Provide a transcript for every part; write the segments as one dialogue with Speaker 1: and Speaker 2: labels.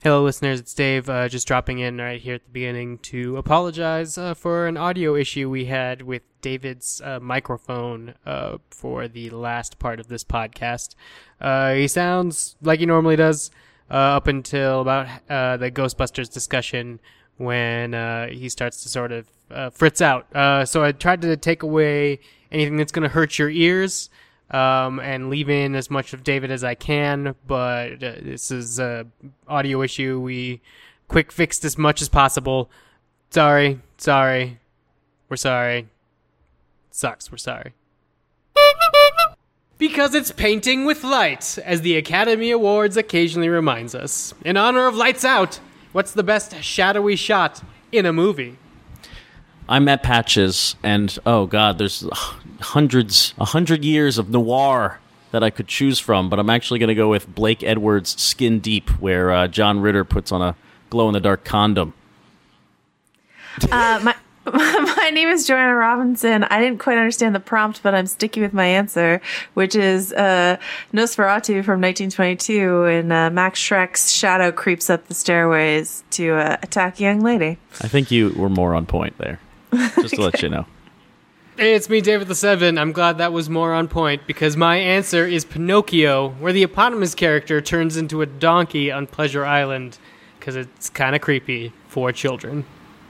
Speaker 1: Hello, listeners. It's Dave, just dropping in right here at the beginning to apologize for an audio issue we had with David's microphone for the last part of this podcast. He sounds like he normally does up until about the Ghostbusters discussion when he starts to sort of fritz out. So I tried to take away anything that's going to hurt your ears. And leave in as much of David as I can, but this is a audio issue. We quick fixed as much as possible. Sorry. We're sorry. Sucks, we're sorry. Because it's painting with light, as the Academy Awards occasionally reminds us. In honor of Lights Out, what's the best shadowy shot in a movie?
Speaker 2: I'm Matt Patches, and oh god, there's 100 years of noir that I could choose from, but I'm actually going to go with Blake Edwards' Skin Deep, where John Ritter puts on a glow-in-the-dark condom.
Speaker 3: My name is Joanna Robinson. I didn't quite understand the prompt, but I'm sticking with my answer, which is Nosferatu from 1922, and Max Schreck's shadow creeps up the stairways to attack a young lady.
Speaker 2: I think you were more on point there, just to let you know.
Speaker 1: Hey, it's me, David the Seven. I'm glad that was more on point, because my answer is Pinocchio, where the eponymous character turns into a donkey on Pleasure Island, because it's kind of creepy for children.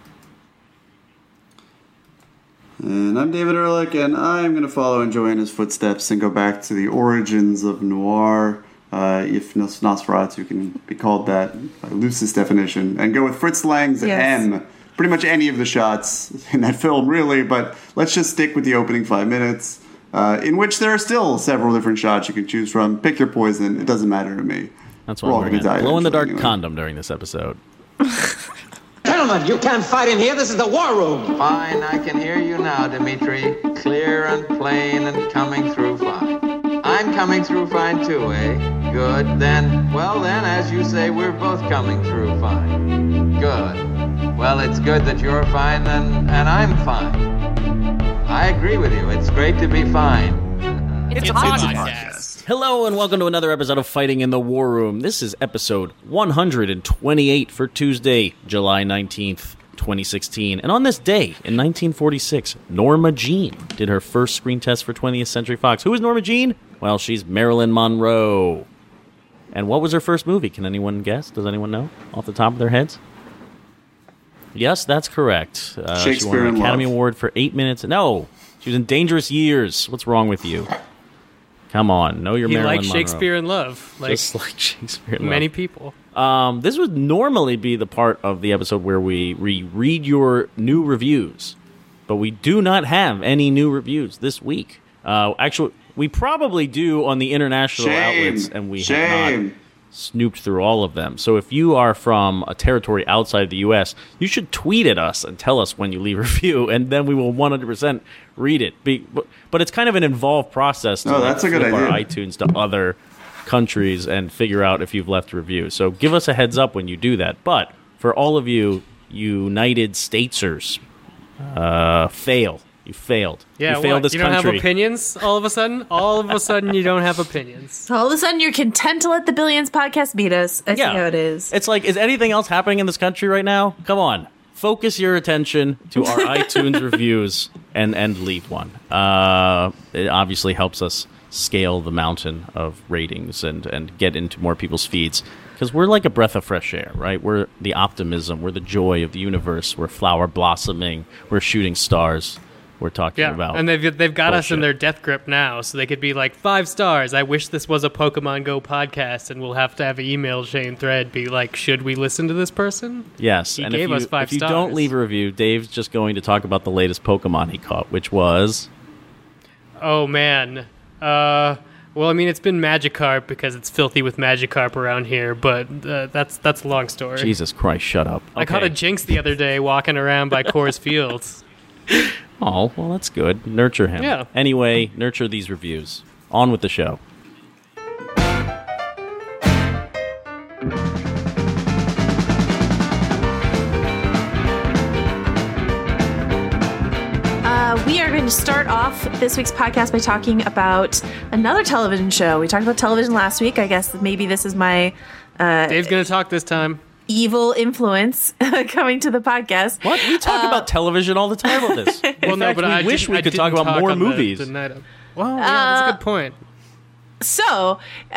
Speaker 4: And I'm David Ehrlich, and I'm going to follow in Joanna's footsteps and go back to the origins of noir, if Nosferatu can be called that by loosest definition, and go with Fritz Lang's M. Pretty much any of the shots in that film, really, but let's just stick with the opening 5 minutes, in which there are still several different shots you can choose from. Pick your poison. It doesn't matter to me.
Speaker 2: That's what we're going to die. Glow-in-the-dark condom during this episode.
Speaker 5: Gentlemen, you can't fight in here. This is the war room.
Speaker 6: Fine, I can hear you now, Dimitri. Clear and plain and coming through fine. I'm coming through fine too, eh? Good. Then, as you say, we're both coming through fine. Good. Well, it's good that you're fine and I'm fine. I agree with you. It's great to be fine.
Speaker 1: It's a podcast.
Speaker 2: Hello and welcome to another episode of Fighting in the War Room. This is episode 128 for Tuesday, July 19th, 2016. And on this day, in 1946, Norma Jean did her first screen test for 20th Century Fox. Who is Norma Jean? Well, she's Marilyn Monroe. And what was her first movie? Can anyone guess? Does anyone know off the top of their heads? Yes, that's correct.
Speaker 4: Shakespeare
Speaker 2: she won an Academy Award for 8 minutes. No, she was in Dangerous Years. What's wrong with you? Come on, know your Marilyn Monroe.
Speaker 1: He liked Shakespeare in Love.
Speaker 2: Just like Shakespeare in Love.
Speaker 1: Many people.
Speaker 2: This would normally be the part of the episode where we read your new reviews, but we do not have any new reviews this week. Actually, we probably do on the international outlets, and we have not snooped through all of them. So if you are from a territory outside the U.S., you should tweet at us and tell us when you leave a review, and then we will 100% read it. But it's kind of an involved process to
Speaker 4: that's a good idea.
Speaker 2: Our iTunes to other countries and figure out if you've left a review. So give us a heads up when you do that. But for all of you United Statesers, fail. You failed.
Speaker 1: Yeah,
Speaker 2: you failed this
Speaker 1: country.
Speaker 2: Don't
Speaker 1: have opinions all of a sudden? All of a sudden you don't have opinions.
Speaker 3: All of a sudden you're content to let the Billions podcast beat us. I see how it is.
Speaker 2: It's like, is anything else happening in this country right now? Come on. Focus your attention to our iTunes reviews and leave one. It obviously helps us scale the mountain of ratings and get into more people's feeds. Because we're like a breath of fresh air, right? We're the optimism. We're the joy of the universe. We're flower blossoming. We're shooting stars. We're talking about
Speaker 1: and they've got
Speaker 2: bullshit.
Speaker 1: us in their death grip now, so they could be like 5 stars. I wish this was a Pokemon Go podcast, and we'll have to have an email chain thread be like, should we listen to this person?
Speaker 2: Yes,
Speaker 1: he
Speaker 2: and
Speaker 1: gave us 5
Speaker 2: if you
Speaker 1: stars.
Speaker 2: don't leave a review, Dave's just going to talk about the latest Pokemon he caught, which was...
Speaker 1: Oh, man. Well, I mean, it's been Magikarp because it's filthy with Magikarp around here, but that's a long story.
Speaker 2: Jesus Christ, shut up. Okay.
Speaker 1: I caught a Jinx the other day walking around by Coors Fields.
Speaker 2: Oh, well, that's good. Nurture him.
Speaker 1: Yeah.
Speaker 2: Anyway, nurture these reviews. On with the show.
Speaker 3: We are going to start off this week's podcast by talking about another television show. We talked about television last week. I guess maybe this is my
Speaker 1: Dave's going to talk this time.
Speaker 3: evil influence coming to the podcast.
Speaker 2: What? We talk about television all the time on this.
Speaker 1: Well, no, but I
Speaker 2: wish
Speaker 1: didn't-
Speaker 2: we
Speaker 1: I
Speaker 2: could talk
Speaker 1: didn't
Speaker 2: about more
Speaker 1: on the-
Speaker 2: movies.
Speaker 1: the night of- well, yeah, that's a good point.
Speaker 3: So,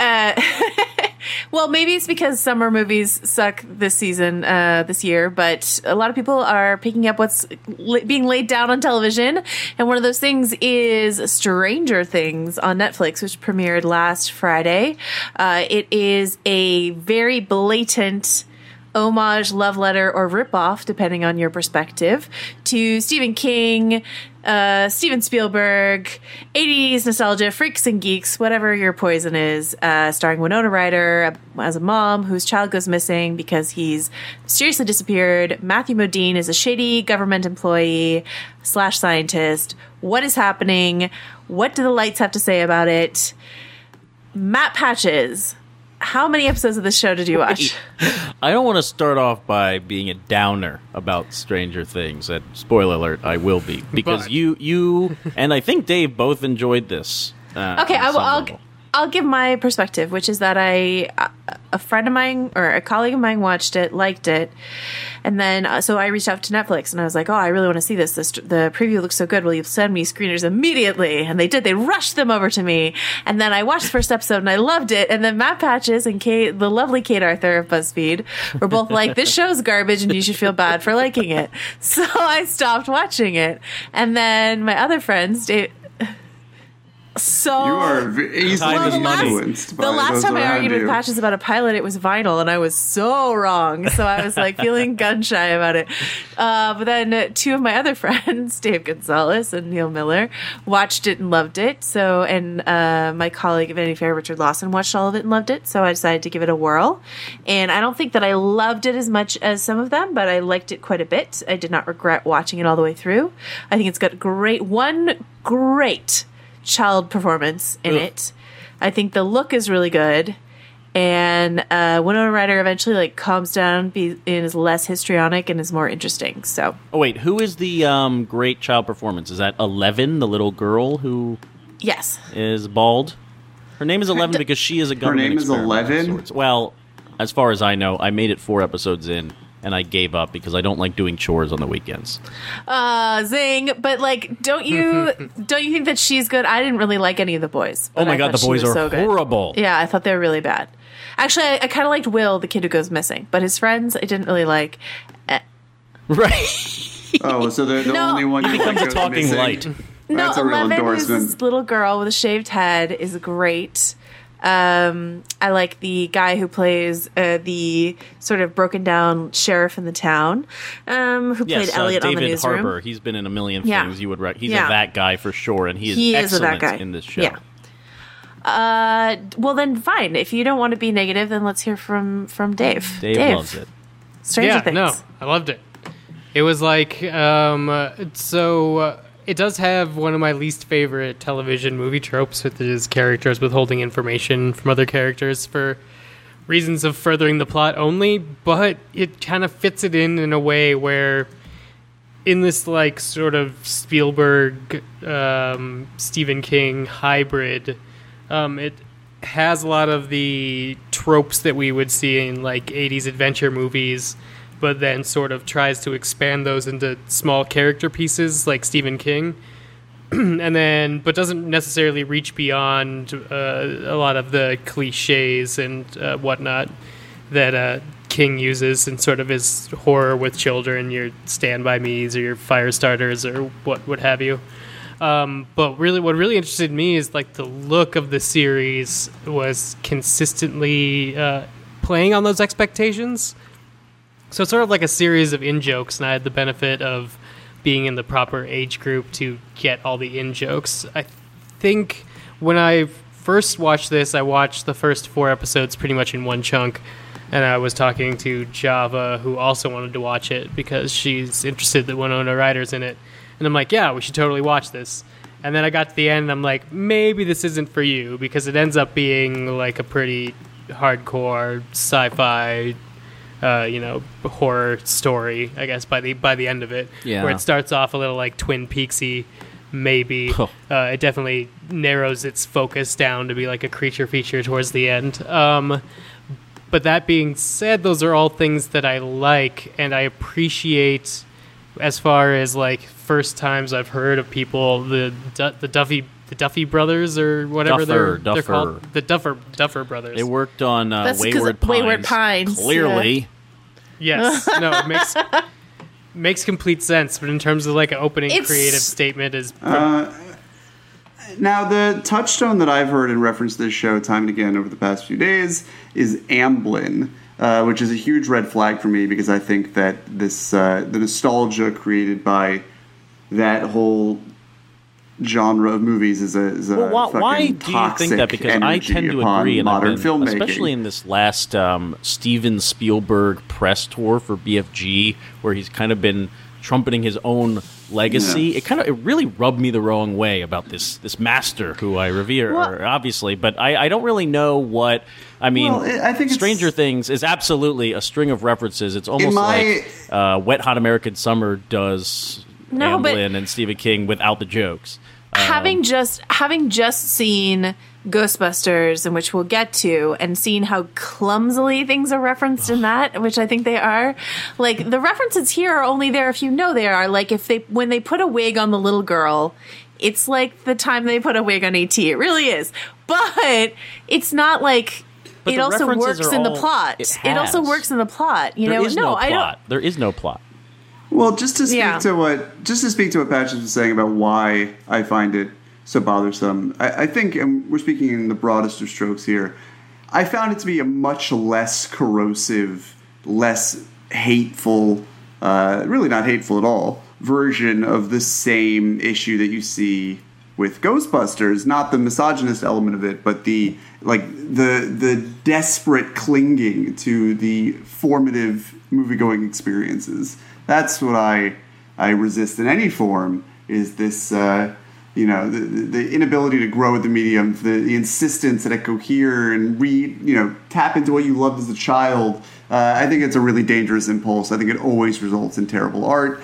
Speaker 3: well, maybe it's because summer movies suck this season, this year, but a lot of people are picking up what's being laid down on television. And one of those things is Stranger Things on Netflix, which premiered last Friday. It is a very blatant homage, love letter, or ripoff, depending on your perspective, to Stephen King, Steven Spielberg, 80s nostalgia, freaks and geeks, whatever your poison is, starring Winona Ryder as a mom whose child goes missing because he's mysteriously disappeared. Matthew Modine is a shady government employee / scientist. What is happening? What do the lights have to say about it? Matt Patches, how many episodes of this show did you watch?
Speaker 2: I don't want to start off by being a downer about Stranger Things, and spoiler alert, I will be, because
Speaker 1: But-
Speaker 2: you and I think Dave both enjoyed this.
Speaker 3: Okay, I'll give my perspective, which is that a friend of mine or a colleague of mine watched it, liked it, and then so I reached out to Netflix and I was like, "Oh, I really want to see this. The preview looks so good. Will you send me screeners immediately?" And they did. They rushed them over to me, and then I watched the first episode and I loved it. And then Matt Patches and Kate, the lovely Kate Arthur of BuzzFeed, were both like, "This show's garbage, and you should feel bad for liking it." So I stopped watching it, and then my other friends, So
Speaker 4: You are easily
Speaker 2: Time is money.
Speaker 4: influenced by
Speaker 3: the last
Speaker 4: those
Speaker 3: time I
Speaker 4: around
Speaker 3: argued with
Speaker 4: you.
Speaker 3: Patches about a pilot, it was vinyl, and I was so wrong. So I was like feeling gun shy about it. But then two of my other friends, Dave Gonzalez and Neil Miller, watched it and loved it. So, and my colleague of Vanity Fair, Richard Lawson, watched all of it and loved it. So I decided to give it a whirl. And I don't think that I loved it as much as some of them, but I liked it quite a bit. I did not regret watching it all the way through. I think it's got one great child performance in it. I think the look is really good, and Winona Ryder eventually like calms down, and is less histrionic and is more interesting. So
Speaker 2: Oh wait, who is the great child performance? Is that 11, the little girl who
Speaker 3: yes,
Speaker 2: is bald? Her name is 11 because she is a government
Speaker 4: name is
Speaker 2: experiment of
Speaker 4: 11?
Speaker 2: sorts. Well, as far as I know, I made it 4 episodes in, and I gave up because I don't like doing chores on the weekends.
Speaker 3: zing. But like, don't you think that she's good? I didn't really like any of the boys.
Speaker 2: Oh
Speaker 3: but
Speaker 2: my
Speaker 3: I
Speaker 2: god,
Speaker 3: thought
Speaker 2: the
Speaker 3: she
Speaker 2: boys
Speaker 3: was
Speaker 2: are
Speaker 3: so good.
Speaker 2: horrible.
Speaker 3: Yeah, I thought they were really bad. Actually, I kind of liked Will, the kid who goes missing, but his friends I didn't really like.
Speaker 2: Right.
Speaker 4: Oh, so they're the
Speaker 3: No.
Speaker 4: only one
Speaker 2: He
Speaker 4: you
Speaker 2: becomes
Speaker 4: like
Speaker 2: a talking
Speaker 4: missing?
Speaker 2: light.
Speaker 3: No,
Speaker 4: That's a real
Speaker 3: 11 is
Speaker 4: endorsement.
Speaker 3: this little girl with a shaved head is great. I like the guy who plays the sort of broken down sheriff in the town, who played
Speaker 2: Yes,
Speaker 3: Elliot on the
Speaker 2: David
Speaker 3: newsroom.
Speaker 2: Harbour. He's been in a million
Speaker 3: Yeah.
Speaker 2: things. You would he's
Speaker 3: Yeah.
Speaker 2: a that guy for sure, and he is
Speaker 3: He is a
Speaker 2: excellent
Speaker 3: that guy.
Speaker 2: in this show.
Speaker 3: Yeah. Well then fine. If you don't want to be negative, then let's hear from Dave.
Speaker 2: Dave loves it.
Speaker 3: Stranger Things.
Speaker 1: No, I loved it. It was like, it does have one of my least favorite television movie tropes, which is characters withholding information from other characters for reasons of furthering the plot only, but it kind of fits it in a way where in this like sort of Spielberg, Stephen King hybrid, it has a lot of the tropes that we would see in like 80s adventure movies, but then sort of tries to expand those into small character pieces like Stephen King, but doesn't necessarily reach beyond a lot of the cliches and whatnot that King uses in sort of his horror with children, your Stand By Me's or your Firestarters or what have you. But really, what really interested me is like the look of the series was consistently playing on those expectations. So it's sort of like a series of in-jokes, and I had the benefit of being in the proper age group to get all the in-jokes. I think when I first watched this, I watched the first 4 episodes pretty much in one chunk, and I was talking to Java, who also wanted to watch it because she's interested that Winona Ryder's in it. And I'm like, yeah, we should totally watch this. And then I got to the end, and I'm like, maybe this isn't for you, because it ends up being like a pretty hardcore sci-fi horror story, I guess, by the end of it.
Speaker 2: Yeah.
Speaker 1: Where it starts off a little like Twin Peaksy, maybe. It definitely narrows its focus down to be like a creature feature towards the end. But But that being said, those are all things that I like and I appreciate. As far as like first times I've heard of people, the Duffy brothers or whatever they're called, the Duffer brothers.
Speaker 2: They worked on
Speaker 3: That's 'cause
Speaker 2: Wayward Pines.
Speaker 3: Wayward Pines,
Speaker 2: Clearly,
Speaker 1: Yes, no, it makes complete sense. But in terms of like an opening creative statement, is
Speaker 4: now the touchstone that I've heard in reference to this show time and again over the past few days is Amblin. Which is a huge red flag for me because I think that this the nostalgia created by that whole genre of movies is a
Speaker 2: why
Speaker 4: fucking
Speaker 2: do you think that?
Speaker 4: toxic
Speaker 2: Because I tend to agree, and
Speaker 4: modern filmmaking,
Speaker 2: especially in this last Steven Spielberg press tour for BFG, where he's kind of been trumpeting his own legacy.
Speaker 4: Yeah.
Speaker 2: It really rubbed me the wrong way about this master who I revere, obviously, but I don't really know what. I mean,
Speaker 4: I think
Speaker 2: Stranger Things is absolutely a string of references. It's almost like Wet Hot American Summer does Amblin and Stephen King without the jokes.
Speaker 3: Having just seen Ghostbusters, in which we'll get to, and seeing how clumsily things are referenced in that, which I think they are, like the references here are only there if you know they are. Like when they put a wig on the little girl, it's like the time they put a wig on AT. It really is, but it's not like.
Speaker 2: But
Speaker 3: it also works in the plot. It also works in the plot. You know,
Speaker 2: there is no plot. There is no plot.
Speaker 4: Well, just to speak to what Patches was saying about why I find it so bothersome, I think, and we're speaking in the broadest of strokes here, I found it to be a much less corrosive, less hateful, really not hateful at all, version of the same issue that you see with Ghostbusters. Not the misogynist element of it, but the desperate clinging to the formative movie-going experiences. That's what I resist in any form, is this, the inability to grow with the medium, the insistence that it cohere and tap into what you loved as a child. I think it's a really dangerous impulse. I think it always results in terrible art.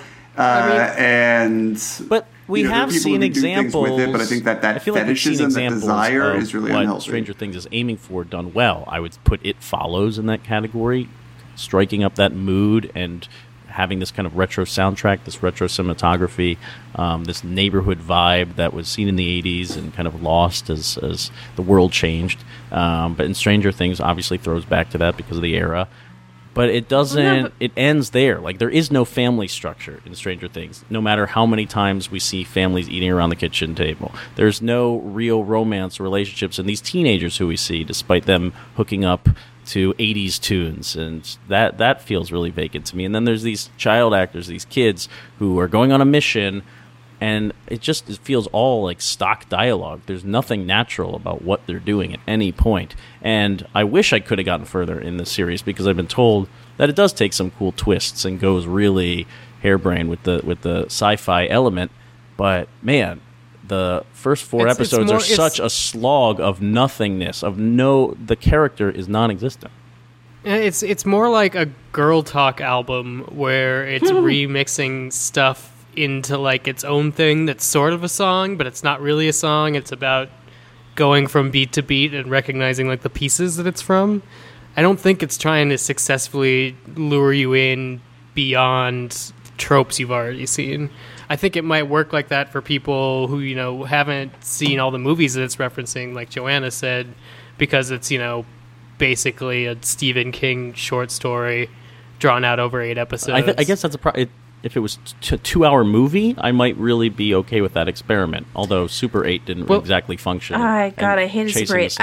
Speaker 2: But we have seen examples
Speaker 4: with it, but I think that fetishism, that desire, is really
Speaker 2: what
Speaker 4: unhealthy.
Speaker 2: Stranger Things is aiming for done well. I would put It Follows in that category, striking up that mood and having this kind of retro soundtrack, this retro cinematography, this neighborhood vibe that was seen in the 80s and kind of lost as the world changed. But in Stranger Things, obviously throws back to that because of the era. But it doesn't. It ends there. Like, there is no family structure in Stranger Things. No matter how many times we see families eating around the kitchen table, there's no real romance relationships in these teenagers who we see, despite them hooking up to 80s tunes, and that feels really vacant to me. And then there's these child actors, these kids who are going on a mission, and it feels all like stock dialogue. There's nothing natural about what they're doing at any point. And I wish I could have gotten further in the series, because I've been told that it does take some cool twists and goes really harebrained with the sci-fi element. But man, the first four episodes are such a slog of nothingness. The character is non-existent.
Speaker 1: It's more like a girl talk album where it's remixing stuff into like its own thing that's sort of a song, but it's not really a song. It's about going from beat to beat and recognizing like the pieces that it's from. I don't think it's trying to successfully lure you in beyond tropes you've already seen. I think it might work like that for people who, haven't seen all the movies that it's referencing, like Joanna said, because it's, basically a Stephen King short story drawn out over 8 episodes.
Speaker 2: I guess that's if it was a 2-hour movie, I might really be okay with that experiment. Although Super 8 didn't exactly function.
Speaker 3: I hated Super 8.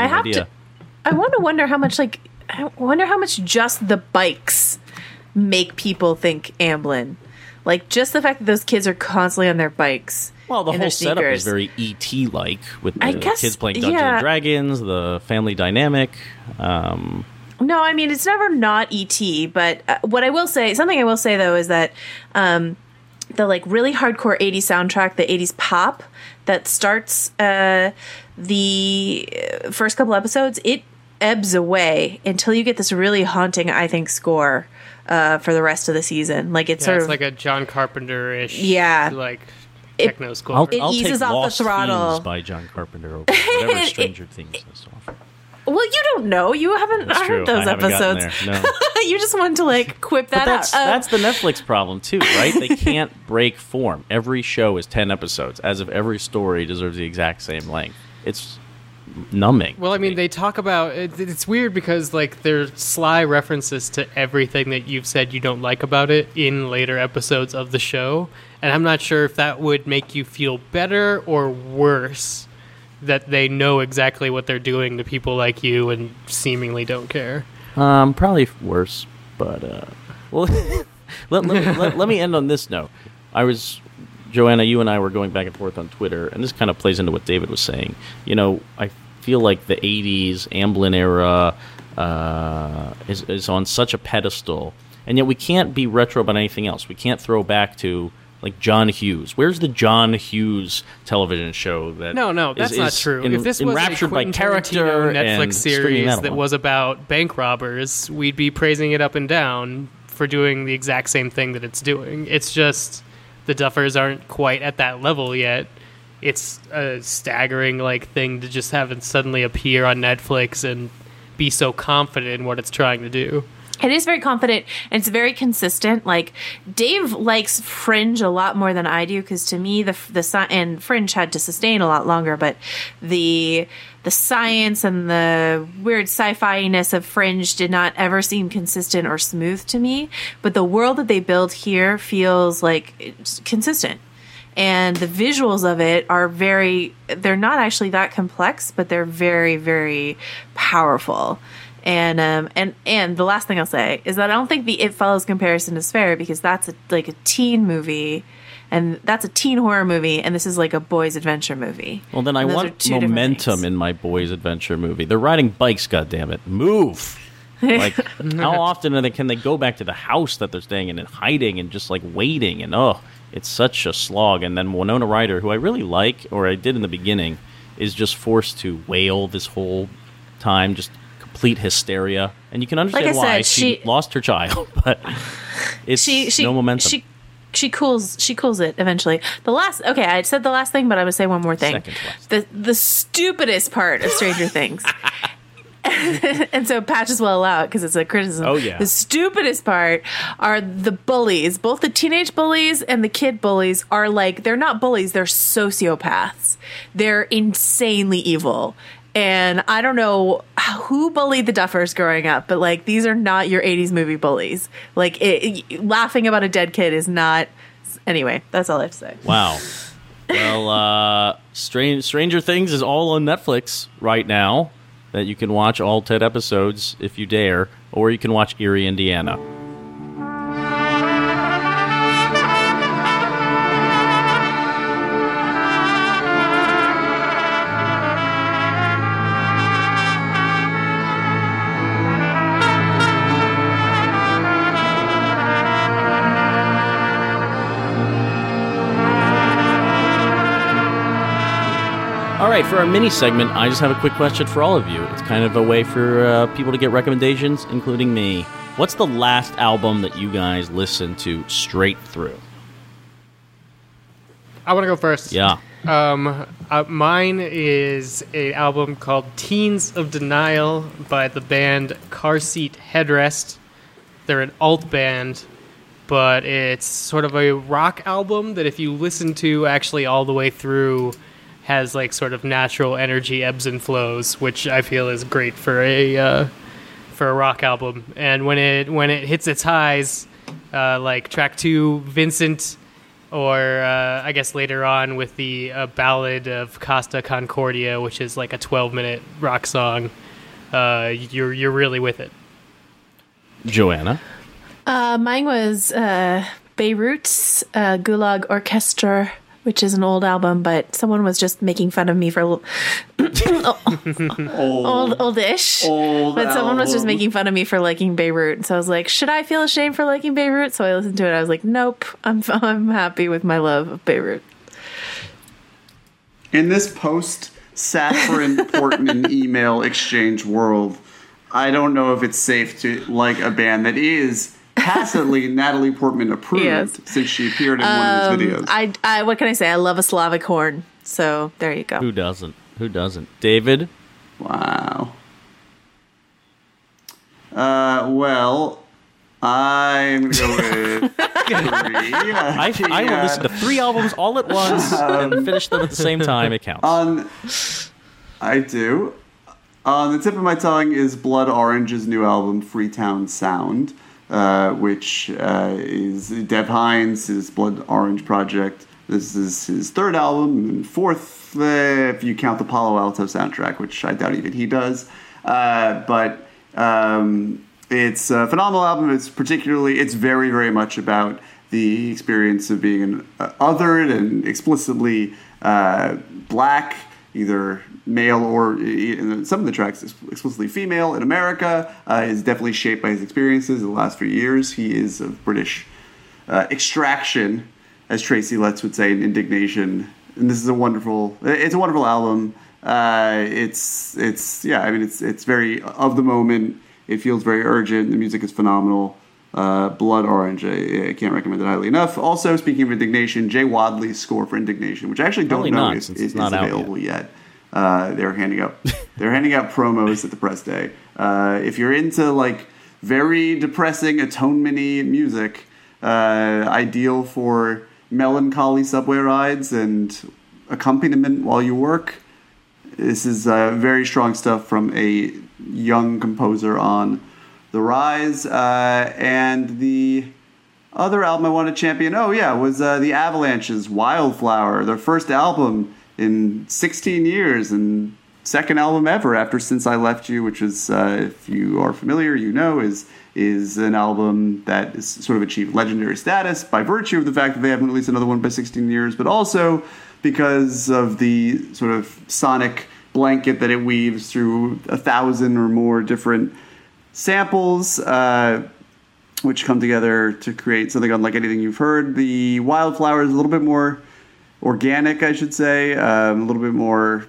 Speaker 3: I wonder how much just the bikes make people think Amblin. Like, just the fact that those kids are constantly on their bikes.
Speaker 2: Well, the whole setup is very E.T.-like, with the kids playing Dungeons and Dragons, the family dynamic.
Speaker 3: No, I mean, it's never not E.T., but something I will say, though, is that the, like, really hardcore 80s soundtrack, the 80s pop, that starts the first couple episodes, it ebbs away until you get this really haunting, I think, score for the rest of the season. Like, it's
Speaker 1: it's like a John Carpenter-ish, like, techno score.
Speaker 2: I'll
Speaker 3: eases
Speaker 2: take
Speaker 3: off
Speaker 2: Lost
Speaker 3: the throttle
Speaker 2: Fiends by John Carpenter over whatever Stranger Things has to offer.
Speaker 3: Well, you don't know. You haven't
Speaker 2: That's true.
Speaker 3: heard those
Speaker 2: I haven't gotten
Speaker 3: episodes.
Speaker 2: there. No.
Speaker 3: You just wanted to like quip that
Speaker 2: But
Speaker 3: out.
Speaker 2: that's the Netflix problem too, right? They can't break form. Every show is 10 episodes, as if every story deserves the exact same length. It's numbing.
Speaker 1: Well, I
Speaker 2: to
Speaker 1: mean,
Speaker 2: me.
Speaker 1: they talk about it's weird because like there's sly references to everything that you've said you don't like about it in later episodes of the show, and I'm not sure if that would make you feel better or worse that they know exactly what they're doing to people like you and seemingly don't care.
Speaker 2: Probably worse, but well, let me end on this note. Joanna, you and I were going back and forth on Twitter, and this kind of plays into what David was saying. You know, I feel like the 80s, Amblin era is on such a pedestal, and yet we can't be retro about anything else. We can't throw back to, like, John Hughes. Where's the John Hughes television show that
Speaker 1: No, that's not true. If this was a
Speaker 2: enraptured by
Speaker 1: Quentin
Speaker 2: character
Speaker 1: Tarantino
Speaker 2: and
Speaker 1: Netflix
Speaker 2: stringing
Speaker 1: series
Speaker 2: that
Speaker 1: that
Speaker 2: along?
Speaker 1: was about bank robbers, we'd be praising it up and down for doing the exact same thing that it's doing. It's just the Duffers aren't quite at that level yet. It's a staggering thing to just have it suddenly appear on Netflix and be so confident in what it's trying to do.
Speaker 3: It is very confident, and it's very consistent. Like, Dave likes Fringe a lot more than I do, because to me, and Fringe had to sustain a lot longer, but the science and the weird sci-fi-ness of Fringe did not ever seem consistent or smooth to me. But the world that they build here feels like it's consistent. And the visuals of it are they're not actually that complex, but they're very, very powerful. And the last thing I'll say is that I don't think the It Follows comparison is fair, because that's a teen movie, and that's a teen horror movie, and this is like a boys' adventure movie.
Speaker 2: Well, then I
Speaker 3: And those are
Speaker 2: want
Speaker 3: two different
Speaker 2: momentum
Speaker 3: things.
Speaker 2: in my boys' adventure movie. They're riding bikes, goddammit. Move! Like, how often can they go back to the house that they're staying in and hiding and just, like, waiting? And, it's such a slog. And then Winona Ryder, who I really like, or I did in the beginning, is just forced to wail this whole time, just complete hysteria. And you can understand
Speaker 3: Like I
Speaker 2: why
Speaker 3: said,
Speaker 2: she lost her child, but it's no momentum.
Speaker 3: She cools it eventually. I said the last thing, but I would say one more thing.
Speaker 2: Second to last.
Speaker 3: The stupidest part of Stranger Things. And so Patches will allow it because it's a criticism.
Speaker 2: Oh, yeah.
Speaker 3: The stupidest part are the bullies. Both the teenage bullies and the kid bullies are they're not bullies, they're sociopaths. They're insanely evil. And I don't know who bullied the Duffers growing up, but these are not your 80s movie bullies. Laughing about a dead kid is not. Anyway, that's all I have to say.
Speaker 2: Wow. Well, Stranger Things is all on Netflix right now, that you can watch all 10 episodes if you dare, or you can watch Erie, Indiana. All right, for our mini segment, I just have a quick question for all of you. It's kind of a way for people to get recommendations, including me. What's the last album that you guys listened to straight through?
Speaker 1: I want to go first.
Speaker 2: Yeah.
Speaker 1: Mine is an album called Teens of Denial by the band Car Seat Headrest. They're an alt band, but it's sort of a rock album that if you listen to actually all the way through, has sort of natural energy ebbs and flows, which I feel is great for a rock album. And when it hits its highs, like track 2, Vincent, or I guess later on with the ballad of Costa Concordia, which is like a 12-minute rock song, you're really with it.
Speaker 2: Joanna?
Speaker 3: Mine was Beirut's Gulag Orchestra, which is an old album, but someone was just making fun of me for oldish. But someone was just making fun of me for liking Beirut, so I was like, should I feel ashamed for liking Beirut? So I listened to it. I was like, nope, I'm happy with my love of Beirut.
Speaker 4: In this post-Saffron Portman email exchange world, I don't know if it's safe to like a band that is tacitly Natalie Portman approved,
Speaker 3: Yes.
Speaker 4: since she appeared in one of his videos.
Speaker 3: I what can I say? I love a Slavic horn. So there you go.
Speaker 2: Who doesn't? David?
Speaker 4: Wow. Well, I'm going to go with 3.
Speaker 2: I will listen to 3 albums all at once and finish them at the same time. It counts.
Speaker 4: I do. On the tip of my tongue is Blood Orange's new album, Freetown Sound, which is Dev Hynes' Blood Orange project. This is his 3rd album and 4th, if you count the Palo Alto soundtrack, which I doubt even he does. But it's a phenomenal album. It's very, very much about the experience of being othered and explicitly black, either male or in some of the tracks explicitly female in America, is definitely shaped by his experiences in the last few years. He is of British extraction, as Tracy Letts would say in Indignation. And this is a wonderful album. It's very of the moment. It feels very urgent. The music is phenomenal. Blood Orange, I can't recommend it highly enough. Also, speaking of Indignation, Jay Wadley's score for Indignation, which I actually don't know is available yet. They're handing out promos at the press day. If you're into like very depressing atonement-y music, ideal for melancholy subway rides and accompaniment while you work, this is very strong stuff from a young composer on the rise. And the other album I wanted to champion, was the Avalanche's Wildflower, their first album in 16 years and second album ever after Since I Left You, which is, if you are familiar, is an album that is sort of achieved legendary status by virtue of the fact that they haven't released another one by 16 years, but also because of the sort of sonic blanket that it weaves through 1,000 or more different samples, which come together to create something unlike anything you've heard. The Wildflower is a little bit more organic, I should say, a little bit more.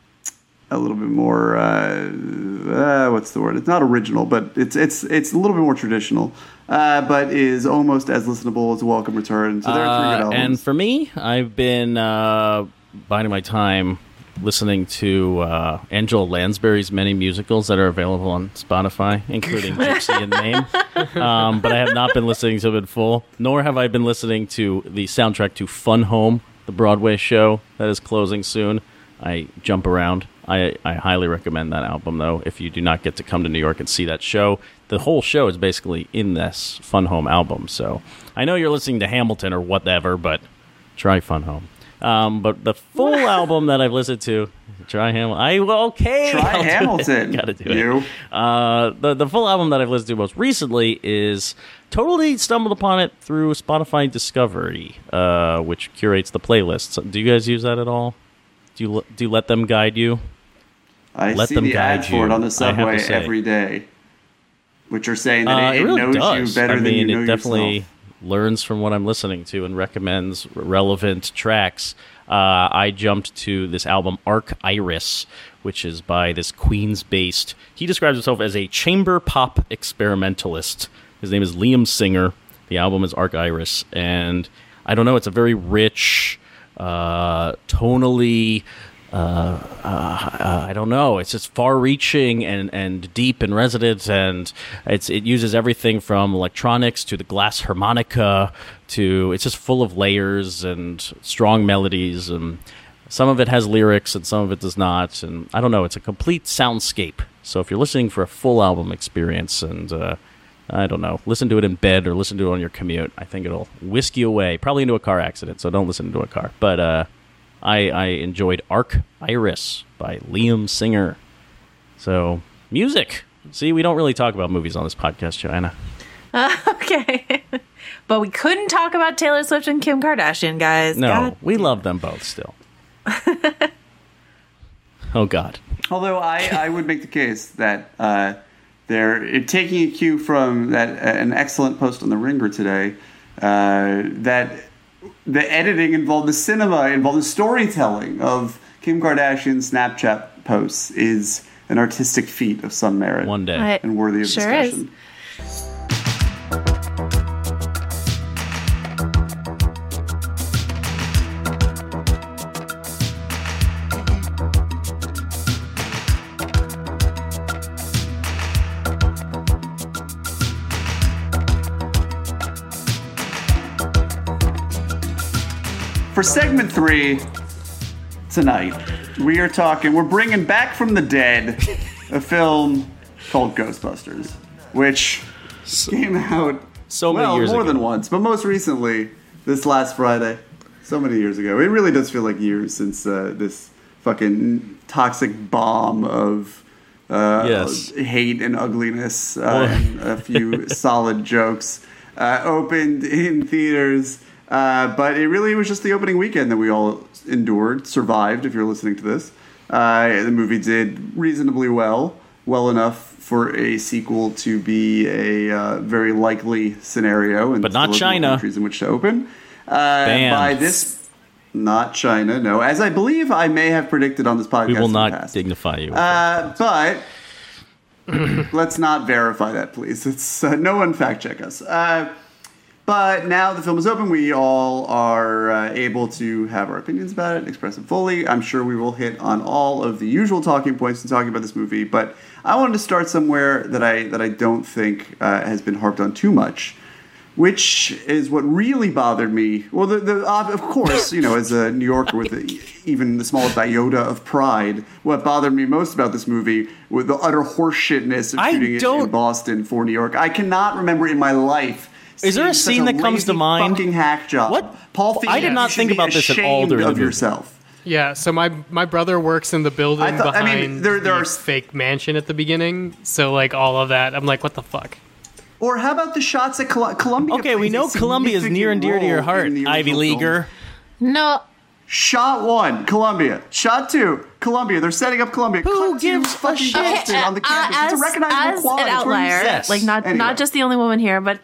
Speaker 4: What's the word? It's not original, but it's a little bit more traditional, but is almost as listenable as Welcome Return. So there are 3 good albums.
Speaker 2: And for me, I've been biding my time listening to Angela Lansbury's many musicals that are available on Spotify, including Gypsy and Mame. But I have not been listening to them in full, nor have I been listening to the soundtrack to Fun Home, the Broadway show that is closing soon. I jump around. I highly recommend that album, though, if you do not get to come to New York and see that show. The whole show is basically in this Fun Home album. So I know you're listening to Hamilton or whatever, but try Fun Home. But the full album that I've listened to, try Hamilton.
Speaker 4: Try Hamilton.
Speaker 2: Gotta do it. The full album that I've listened to most recently is totally stumbled upon it through Spotify Discovery, which curates the playlists. Do you guys use that at all? Do you let them guide you?
Speaker 4: I see the ad for it on the subway every day, which are saying that it really knows you better than you know
Speaker 2: it definitely
Speaker 4: yourself.
Speaker 2: Learns from what I'm listening to and recommends relevant tracks. I jumped to this album, Arc Iris, which is by this Queens-based... He describes himself as a chamber pop experimentalist. His name is Liam Singer. The album is Arc Iris. And I don't know, it's a very rich, tonally... I don't know. It's just far-reaching and deep and resonant, and it uses everything from electronics to the glass harmonica to it's just full of layers and strong melodies, and some of it has lyrics and some of it does not. And I don't know. It's a complete soundscape. So if you're listening for a full album experience, and I don't know, listen to it in bed or listen to it on your commute, I think it'll whisk you away, probably into a car accident. So don't listen to a car, but. I enjoyed Arc Iris by Liam Singer. So, music. See, we don't really talk about movies on this podcast, Joanna.
Speaker 3: Okay. But we couldn't talk about Taylor Swift and Kim Kardashian, guys.
Speaker 2: No, we love them both still. Oh, God.
Speaker 4: Although I would make the case that they're taking a cue from that an excellent post on The Ringer today, that... the editing involved, the cinema involved, the storytelling of Kim Kardashian's Snapchat posts is an artistic feat of some merit.
Speaker 2: One day.
Speaker 4: And worthy of discussion. for segment 3 tonight, we're bringing back from the dead a film called Ghostbusters, which came out
Speaker 2: many years
Speaker 4: more
Speaker 2: ago.
Speaker 4: than once, but most recently this last Friday, so many years ago. It really does feel like years since this fucking toxic bomb of hate and ugliness and a few solid jokes opened in theaters. But it really was just the opening weekend that we all survived, if you're listening to this. The movie did reasonably well enough for a sequel to be a very likely scenario. And
Speaker 2: but not China.
Speaker 4: Countries in which to open. By this... Not China, no. As I believe I may have predicted on this podcast.
Speaker 2: We will not dignify you.
Speaker 4: But let's not verify that, please. It's no one fact check us. But now the film is open. We all are able to have our opinions about it, express them fully. I'm sure we will hit on all of the usual talking points in talking about this movie. But I wanted to start somewhere that I don't think has been harped on too much, which is what really bothered me. Well, of course, as a New Yorker with even the smallest iota of pride, what bothered me most about this movie was the utter horseshitness of shooting it in Boston for New York. I cannot remember in my life.
Speaker 2: Is there a scene that comes to mind?
Speaker 4: Fucking hack job.
Speaker 2: What?
Speaker 4: Paul Feig,
Speaker 2: I did not think about this at all during the movie.
Speaker 4: Yourself.
Speaker 1: Yeah, so my brother works in the building behind
Speaker 4: there
Speaker 1: the
Speaker 4: are
Speaker 1: fake mansion at the beginning. So like all of that, I'm like, what the fuck?
Speaker 4: Or how about the shots at Columbia?
Speaker 2: Okay, we know Columbia is near and dear to your heart, Ivy Leaguer.
Speaker 3: No.
Speaker 4: Shot 1, Columbia. Shot 2, Columbia. They're setting up Columbia.
Speaker 2: Who
Speaker 4: Cut
Speaker 2: gives
Speaker 4: to
Speaker 2: a shit?
Speaker 4: Boston on the campus. It's a recognizable quality.
Speaker 3: As an outlier,
Speaker 2: Yes.
Speaker 3: not just the only woman here, but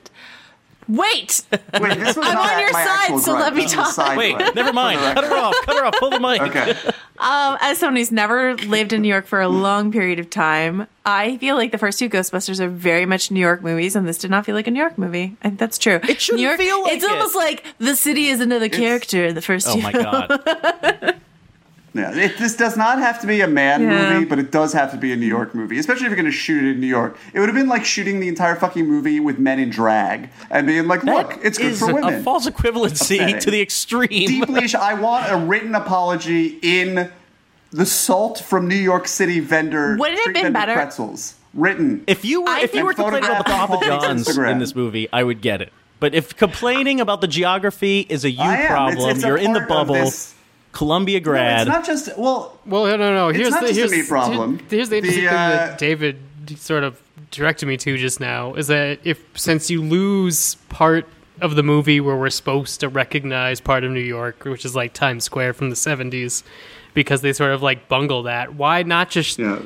Speaker 3: wait,
Speaker 4: Wait, this was
Speaker 3: I'm
Speaker 4: not
Speaker 3: on your
Speaker 4: my
Speaker 3: side,
Speaker 4: actual
Speaker 3: so
Speaker 4: gripe.
Speaker 3: let me
Speaker 4: This was a
Speaker 3: talk.
Speaker 4: side
Speaker 2: Wait,
Speaker 4: gripe.
Speaker 2: never mind. Cut her off. Pull the mic.
Speaker 4: Okay.
Speaker 3: As someone who's never lived in New York for a long period of time, I feel like the first two Ghostbusters are very much New York movies, and this did not feel like a New York movie. I think that's true.
Speaker 2: It shouldn't
Speaker 3: New York,
Speaker 2: feel like
Speaker 3: it's
Speaker 2: it.
Speaker 3: almost like the city is another character in the first two.
Speaker 2: Oh my god.
Speaker 4: Yeah, this does not have to be a man
Speaker 3: Yeah.
Speaker 4: movie, but it does have to be a New York movie, especially if you're going to shoot it in New York. It would have been like shooting the entire fucking movie with men in drag and being like, look, it's good
Speaker 2: is
Speaker 4: for women.
Speaker 2: a false equivalency
Speaker 4: Upsetting.
Speaker 2: to the extreme.
Speaker 4: Deeply, I want a written apology in the salt from New York City vendor.
Speaker 3: Would it have
Speaker 4: street
Speaker 3: been
Speaker 4: vendor
Speaker 3: better?
Speaker 4: Pretzels. Written.
Speaker 2: If you were complaining about the Papa John's
Speaker 4: Instagram.
Speaker 2: in this movie, I would get it. But if complaining about the geography is a you
Speaker 4: I am.
Speaker 2: problem,
Speaker 4: It's a
Speaker 2: you're in the
Speaker 4: part of
Speaker 2: bubble.
Speaker 4: this-
Speaker 2: Columbia
Speaker 4: No,
Speaker 2: grad.
Speaker 4: it's not just
Speaker 1: Well, no.
Speaker 4: It's not just a me problem.
Speaker 1: Here's the interesting
Speaker 4: The,
Speaker 1: thing that David sort of directed me to just now is that since you lose part of the movie where we're supposed to recognize part of New York, which is like Times Square from the 70s, because they sort of like bungle that. Why not just shoot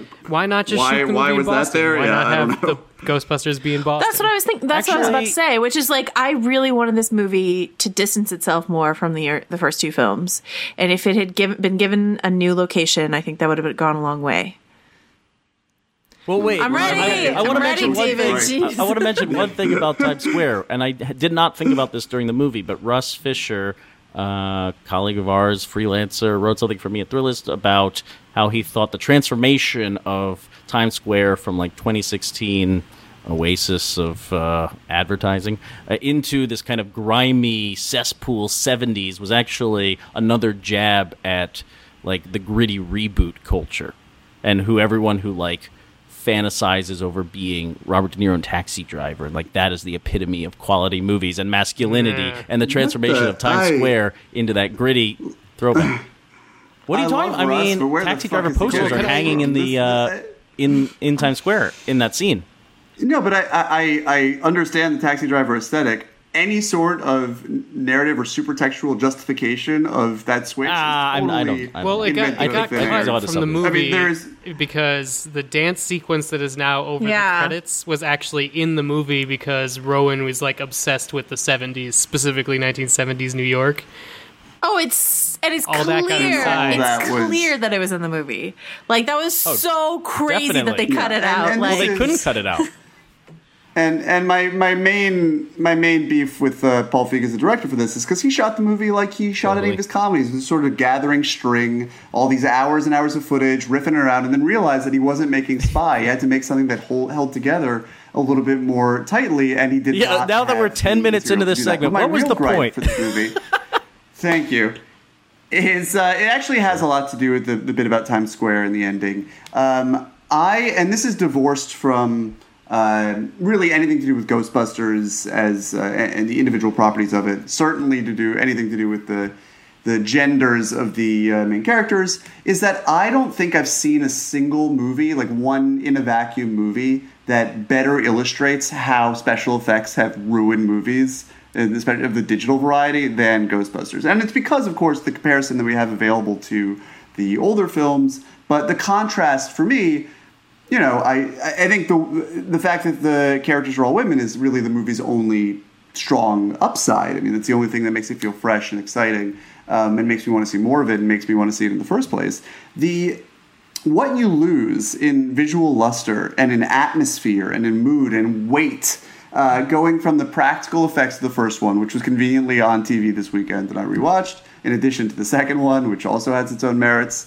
Speaker 1: the movie
Speaker 4: why
Speaker 1: in
Speaker 4: was that
Speaker 1: Boston?
Speaker 4: there?
Speaker 1: Why
Speaker 4: Yeah,
Speaker 1: not
Speaker 4: I don't
Speaker 1: have
Speaker 4: know.
Speaker 1: the Ghostbusters be in Boston?
Speaker 3: That's what I was thinking. That's what I was about to say, which is like I really wanted this movie to distance itself more from the first two films, and if it had been given a new location, I think that would have gone a long way.
Speaker 2: Well, wait.
Speaker 3: I'm ready.
Speaker 2: I want to
Speaker 3: I'm ready,
Speaker 2: mention one
Speaker 3: David.
Speaker 2: thing.
Speaker 3: Jeez.
Speaker 2: I want to mention one thing about Times Square, and I did not think about this during the movie, but Russ Fisher, colleague of ours, freelancer, wrote something for me at Thrillist about how he thought the transformation of Times Square from like 2016 oasis of advertising into this kind of grimy cesspool 70s was actually another jab at like the gritty reboot culture and everyone who like fantasizes over being Robert De Niro in Taxi Driver, and like that is the epitome of quality movies and masculinity, and the transformation of Times Square into that gritty throwback. What are you talking about? I mean, Taxi Driver posters are hanging in the in Times Square in that scene.
Speaker 4: No, but I understand the Taxi Driver aesthetic. Any sort of narrative or supertextual justification of that switch is totally
Speaker 1: Well, it got cut from the movie because the dance sequence that is now over the credits was actually in the movie because Rowan was like obsessed with the 70s, specifically 1970s New York.
Speaker 3: Oh, it's
Speaker 1: all that got
Speaker 3: clear.
Speaker 1: inside.
Speaker 3: It's clear that it was in the movie. Like that was so crazy that they cut it out.
Speaker 4: And
Speaker 3: like
Speaker 2: they couldn't cut it out.
Speaker 4: And my main beef with Paul Feig as the director for this is because he shot the movie like he shot any of his comedies. It was sort of gathering string, all these hours and hours of footage, riffing around, and then realized that he wasn't making Spy. He had to make something that held together a little bit more tightly, and he did not.
Speaker 2: Now that we're 10 minutes into this segment, what was the point
Speaker 4: for this movie? Thank you. is it actually has a lot to do with the bit about Times Square and the ending. And this is divorced from really anything to do with Ghostbusters and the individual properties of it. Certainly to do anything to do with the genders of the main characters. Is that I don't think I've seen a single movie, like one in a vacuum movie, that better illustrates how special effects have ruined movies, especially of the digital variety, than Ghostbusters. And it's because, of course, the comparison that we have available to the older films, but the contrast for me, I think the fact that the characters are all women is really the movie's only strong upside. I mean, it's the only thing that makes it feel fresh and exciting, and makes me want to see more of it, and makes me want to see it in the first place. What you lose in visual luster and in atmosphere and in mood and weight, going from the practical effects of the first one, which was conveniently on TV this weekend that I rewatched, in addition to the second one, which also has its own merits,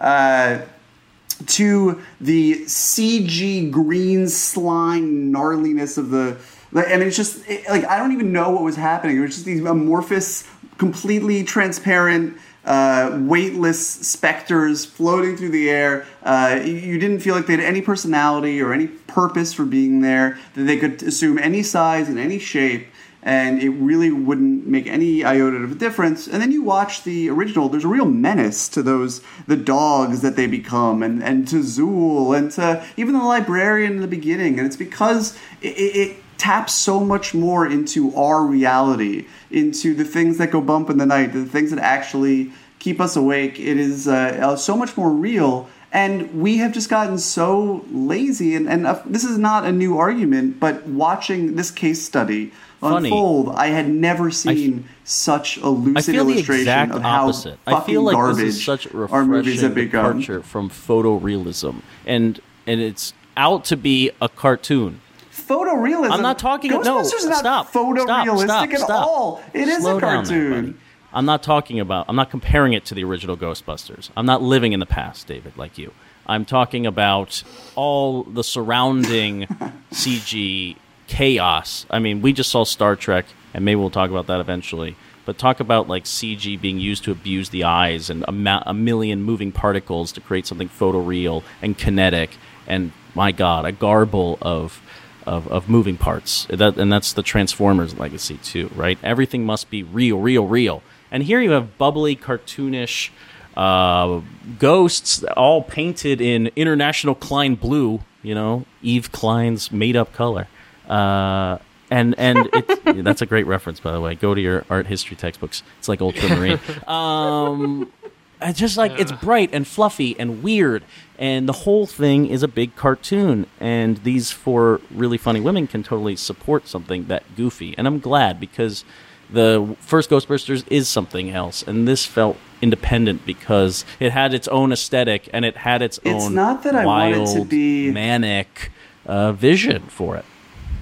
Speaker 4: to the CG green slime gnarliness of it's just, I don't even know what was happening. It was just these amorphous, completely transparent, weightless specters floating through the air. You didn't feel like they had any personality or any purpose for being there, that they could assume any size and any shape, and it really wouldn't make any iota of a difference. And then you watch the original, there's a real menace to the dogs that they become, and to Zool, and to even the librarian in the beginning. And it's because it taps so much more into our reality, into the things that go bump in the night, the things that actually keep us awake. It is so much more real. And we have just gotten so lazy. And this is not a new argument, but watching this case study unfold, I had never seen such a lucid illustration of how
Speaker 2: opposite.
Speaker 4: fucking
Speaker 2: I feel like
Speaker 4: garbage
Speaker 2: this is such a
Speaker 4: our movies have
Speaker 2: refreshing
Speaker 4: become.
Speaker 2: departure from photorealism, and it's out to be a cartoon.
Speaker 4: Photorealism.
Speaker 2: I'm not talking.
Speaker 4: Ghostbusters is not photorealistic at all. It is
Speaker 2: Slow
Speaker 4: a
Speaker 2: down there,
Speaker 4: cartoon.
Speaker 2: buddy. I'm not comparing it to the original Ghostbusters. I'm not living in the past, David, like you. I'm talking about all the surrounding CG chaos. I mean, we just saw Star Trek, and maybe we'll talk about that eventually. But talk about like CG being used to abuse the eyes, and a million moving particles to create something photoreal and kinetic, and my God, a garble of moving parts. And that's the Transformers legacy too, right? Everything must be real, real, real. And here you have bubbly, cartoonish ghosts all painted in International Klein blue, Eve Klein's made-up color. And that's a great reference, by the way. Go to your art history textbooks. It's like Ultramarine. It's just like, it's bright and fluffy and weird, and the whole thing is a big cartoon, and these four really funny women can totally support something that goofy. And I'm glad, because the first Ghostbusters is something else, and this felt independent because it had its own aesthetic, and it had its own
Speaker 4: not that I
Speaker 2: wild,
Speaker 4: want it to be
Speaker 2: manic vision for it.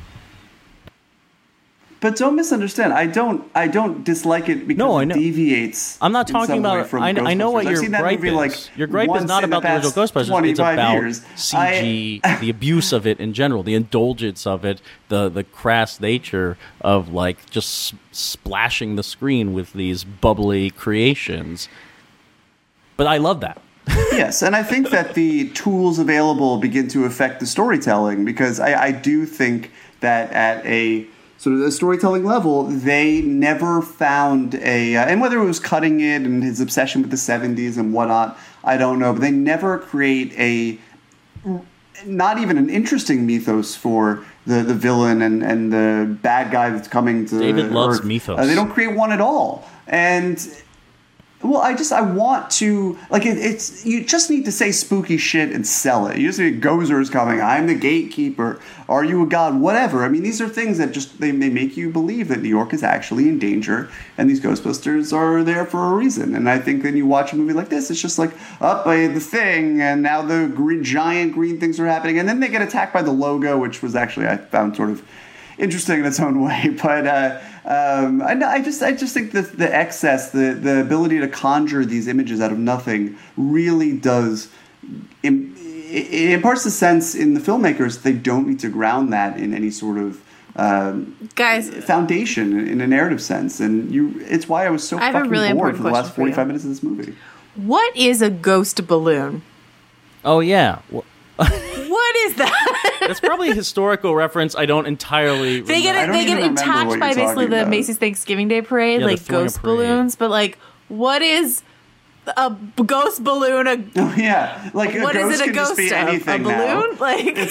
Speaker 4: But don't misunderstand. I don't dislike it because it deviates.
Speaker 2: I'm not talking about. I know what your gripe is. Your gripe is not about the original Ghostbusters. It's about CG, the abuse of it in general, the indulgence of it, the crass nature of like just splashing the screen with these bubbly creations. But I love that.
Speaker 4: Yes, and I think that the tools available begin to affect the storytelling, because I do think that at a sort of the storytelling level, they never found and whether it was cutting it and his obsession with the 70s and whatnot, I don't know, but they never create not even an interesting mythos for the villain and the bad guy that's coming to
Speaker 2: David loves
Speaker 4: Earth.
Speaker 2: mythos.
Speaker 4: They don't create one at all. And well, I want to, like, it's you just need to say spooky shit and sell it. You just need Gozer's coming, I'm the gatekeeper, are you a god, whatever. I mean, these are things that just, they make you believe that New York is actually in danger, and these Ghostbusters are there for a reason. And I think when you watch a movie like this, it's just like, the thing, and now the giant green things are happening, and then they get attacked by the logo, which was actually, I found sort of interesting in its own way, but I just think that the excess, the ability to conjure these images out of nothing, really does. It imparts the sense in the filmmakers they don't need to ground that in any sort of
Speaker 3: Guys,
Speaker 4: foundation in a narrative sense, and it's why I was so
Speaker 3: have a
Speaker 4: fucking
Speaker 3: really
Speaker 4: bored
Speaker 3: important
Speaker 4: for the last
Speaker 3: question for you.
Speaker 4: 45 minutes of this movie.
Speaker 3: what is a ghost balloon?
Speaker 2: Oh, yeah. Well,
Speaker 3: What is that?
Speaker 2: that's probably a historical reference. I don't entirely
Speaker 3: They
Speaker 2: remember.
Speaker 4: I don't
Speaker 3: get
Speaker 4: even remember
Speaker 3: attached
Speaker 4: what
Speaker 3: by
Speaker 4: you're
Speaker 3: basically
Speaker 4: talking
Speaker 3: the
Speaker 4: about.
Speaker 3: Macy's Thanksgiving Day parade,
Speaker 2: Yeah, they're
Speaker 3: like
Speaker 2: throwing a
Speaker 3: ghost
Speaker 2: parade.
Speaker 3: balloons. But like, what is a ghost balloon?
Speaker 4: Oh, yeah. Like,
Speaker 3: What
Speaker 4: a
Speaker 3: is
Speaker 4: ghost
Speaker 3: it a
Speaker 4: can just
Speaker 3: ghost
Speaker 4: be
Speaker 3: of?
Speaker 4: anything
Speaker 3: A balloon?
Speaker 4: now.
Speaker 3: Like,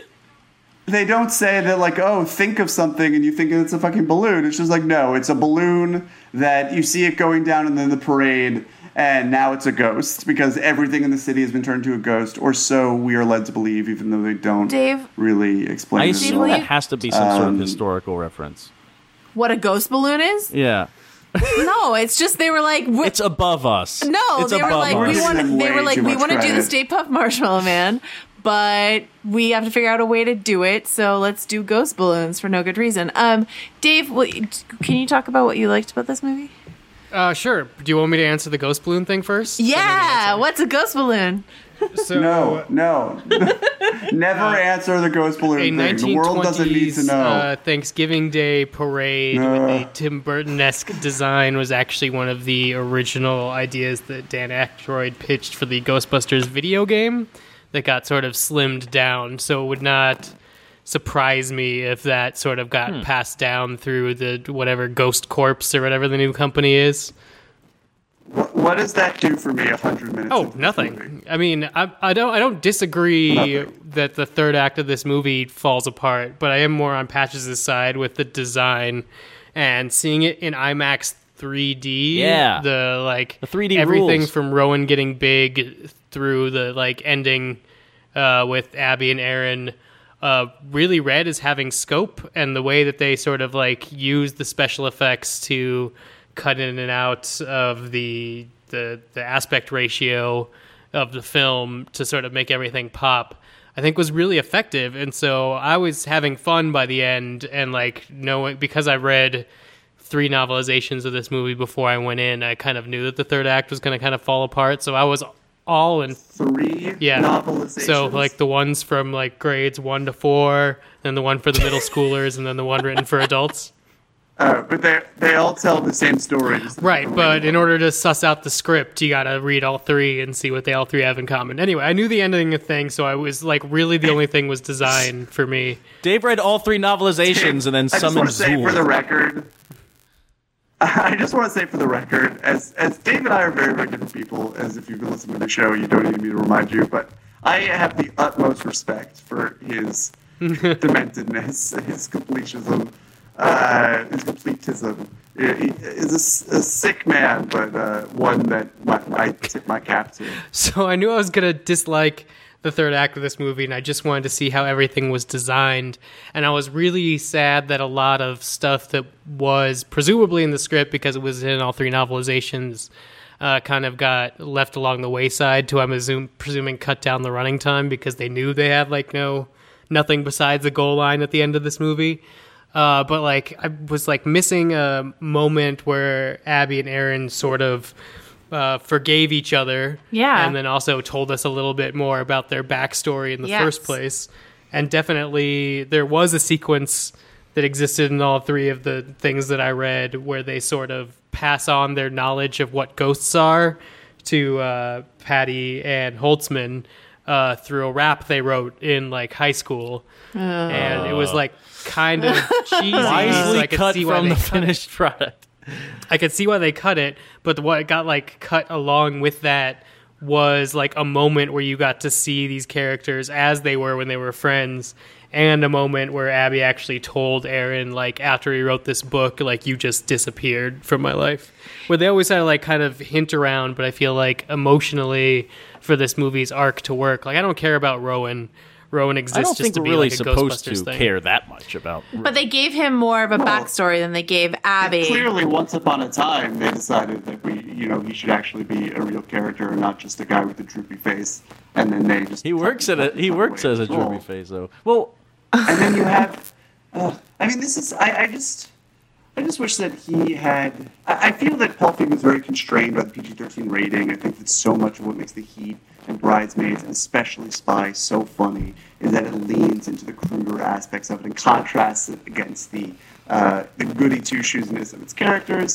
Speaker 4: They don't say that, like, oh, think of something and you think it's a fucking balloon. It's just like, no, it's a balloon that you see it going down and then the parade, and now it's a ghost because everything in the city has been turned to a ghost, or so we are led to believe, even though they don't
Speaker 3: Dave?
Speaker 4: really explain
Speaker 2: I
Speaker 4: it.
Speaker 2: assume
Speaker 3: Dave,
Speaker 2: that has to be some sort of historical reference.
Speaker 3: what a ghost balloon is?
Speaker 2: Yeah.
Speaker 3: No, it's just they were like,
Speaker 2: It's above us.
Speaker 3: no,
Speaker 2: It's
Speaker 3: they were
Speaker 2: above
Speaker 3: like,
Speaker 2: us.
Speaker 3: we want.
Speaker 4: Giving them
Speaker 3: They were
Speaker 4: way
Speaker 3: like,
Speaker 4: too
Speaker 3: we
Speaker 4: much
Speaker 3: want to do the
Speaker 4: credit.
Speaker 3: Stay Puft Marshmallow Man, but we have to figure out a way to do it. So let's do ghost balloons for no good reason. Dave, can you talk about what you liked about this movie?
Speaker 1: Sure. Do you want me to answer the ghost balloon thing first?
Speaker 3: Yeah, what's a ghost balloon?
Speaker 1: So,
Speaker 4: No. Never answer the ghost
Speaker 1: a
Speaker 4: balloon thing. The world doesn't need to
Speaker 1: 1920s
Speaker 4: know.
Speaker 1: Thanksgiving Day parade with a Tim Burton-esque design was actually one of the original ideas that Dan Aykroyd pitched for the Ghostbusters video game that got sort of slimmed down. So it would not surprise me if that sort of got passed down through the whatever Ghost Corps or whatever the new company is.
Speaker 4: What does that do for me 100 minutes?
Speaker 1: Oh,
Speaker 4: into this movie?
Speaker 1: nothing. I mean, I don't disagree that the third act of this movie falls apart, but I am more on Patches' side with the design and seeing it in IMAX 3D.
Speaker 2: Yeah.
Speaker 1: The
Speaker 2: 3D
Speaker 1: everything
Speaker 2: rules.
Speaker 1: from Rowan getting big through the ending with Abby and Aaron. Really read as having scope, and the way that they sort of use the special effects to cut in and out of the aspect ratio of the film to sort of make everything pop, I think was really effective. And so I was having fun by the end, and knowing, because I read 3 novelizations of this movie before I went in, I kind of knew that the third act was going to kind of fall apart. So I was all in.
Speaker 4: 3
Speaker 1: Yeah.
Speaker 4: novelizations.
Speaker 1: So the ones from grades 1 to 4, then the one for the middle schoolers, and then the one written for adults.
Speaker 4: But they all tell the same stories.
Speaker 1: Right, but in order to suss out the script, you gotta read all 3 and see what they all 3 have in common. Anyway, I knew the ending of thing, so I was really the only thing was design for me.
Speaker 2: Dave read all 3 novelizations and then
Speaker 4: I just
Speaker 2: summoned
Speaker 4: want to say for the
Speaker 2: Zool.
Speaker 4: record, I just want to say for the record, as Dave and I are very, very different people, as if you've been listening to the show, you don't need me to remind you, but I have the utmost respect for his dementedness, his completism. His completism. He is a sick man, but one that I tip my cap to.
Speaker 1: So I knew I was gonna dislike the third act of this movie, and I just wanted to see how everything was designed. And I was really sad that a lot of stuff that was presumably in the script, because it was in all 3 novelizations, kind of got left along the wayside to, I'm presuming, cut down the running time because they knew they had nothing besides the goal line at the end of this movie. But I was missing a moment where Abby and Aaron sort of forgave each other.
Speaker 3: Yeah.
Speaker 1: And then also told us a little bit more about their backstory in the
Speaker 3: Yes.
Speaker 1: first place. And definitely there was a sequence that existed in all 3 of the things that I read where they sort of pass on their knowledge of what ghosts are to Patty and Holtzman through a rap they wrote in high school. And it was kind of cheesy.
Speaker 2: Wisely
Speaker 1: so I could
Speaker 2: cut
Speaker 1: see why
Speaker 2: from
Speaker 1: they
Speaker 2: the
Speaker 1: cut it.
Speaker 2: finished product.
Speaker 1: I could see why they cut it, but what got cut along with that was a moment where you got to see these characters as they were when they were friends, and a moment where Abby actually told Aaron, after he wrote this book, you just disappeared from my life. Where they always had to kind of hint around, but I feel emotionally for this movie's arc to work, I don't care about Rowan. Rowan exists
Speaker 2: I don't
Speaker 1: just
Speaker 2: think
Speaker 1: to
Speaker 2: we're
Speaker 1: be
Speaker 2: really
Speaker 1: a
Speaker 2: supposed
Speaker 1: Ghostbusters
Speaker 2: to
Speaker 1: thing.
Speaker 2: care that much about.
Speaker 3: But they gave him more of a backstory than they gave Abby.
Speaker 4: Clearly, once upon a time, they decided that he should actually be a real character and not just a guy with a droopy face. And then they just
Speaker 2: He works as a droopy face, though. Well,
Speaker 4: And then you have, I mean, this is I just I just wish that he had. I feel that Paul Feig was very constrained by the PG-13 rating. I think that so much of what makes The Heat and Bridesmaids, and especially Spy, so funny is that it leans into the cruder aspects of it and contrasts it against the goody two-shoesiness of its characters.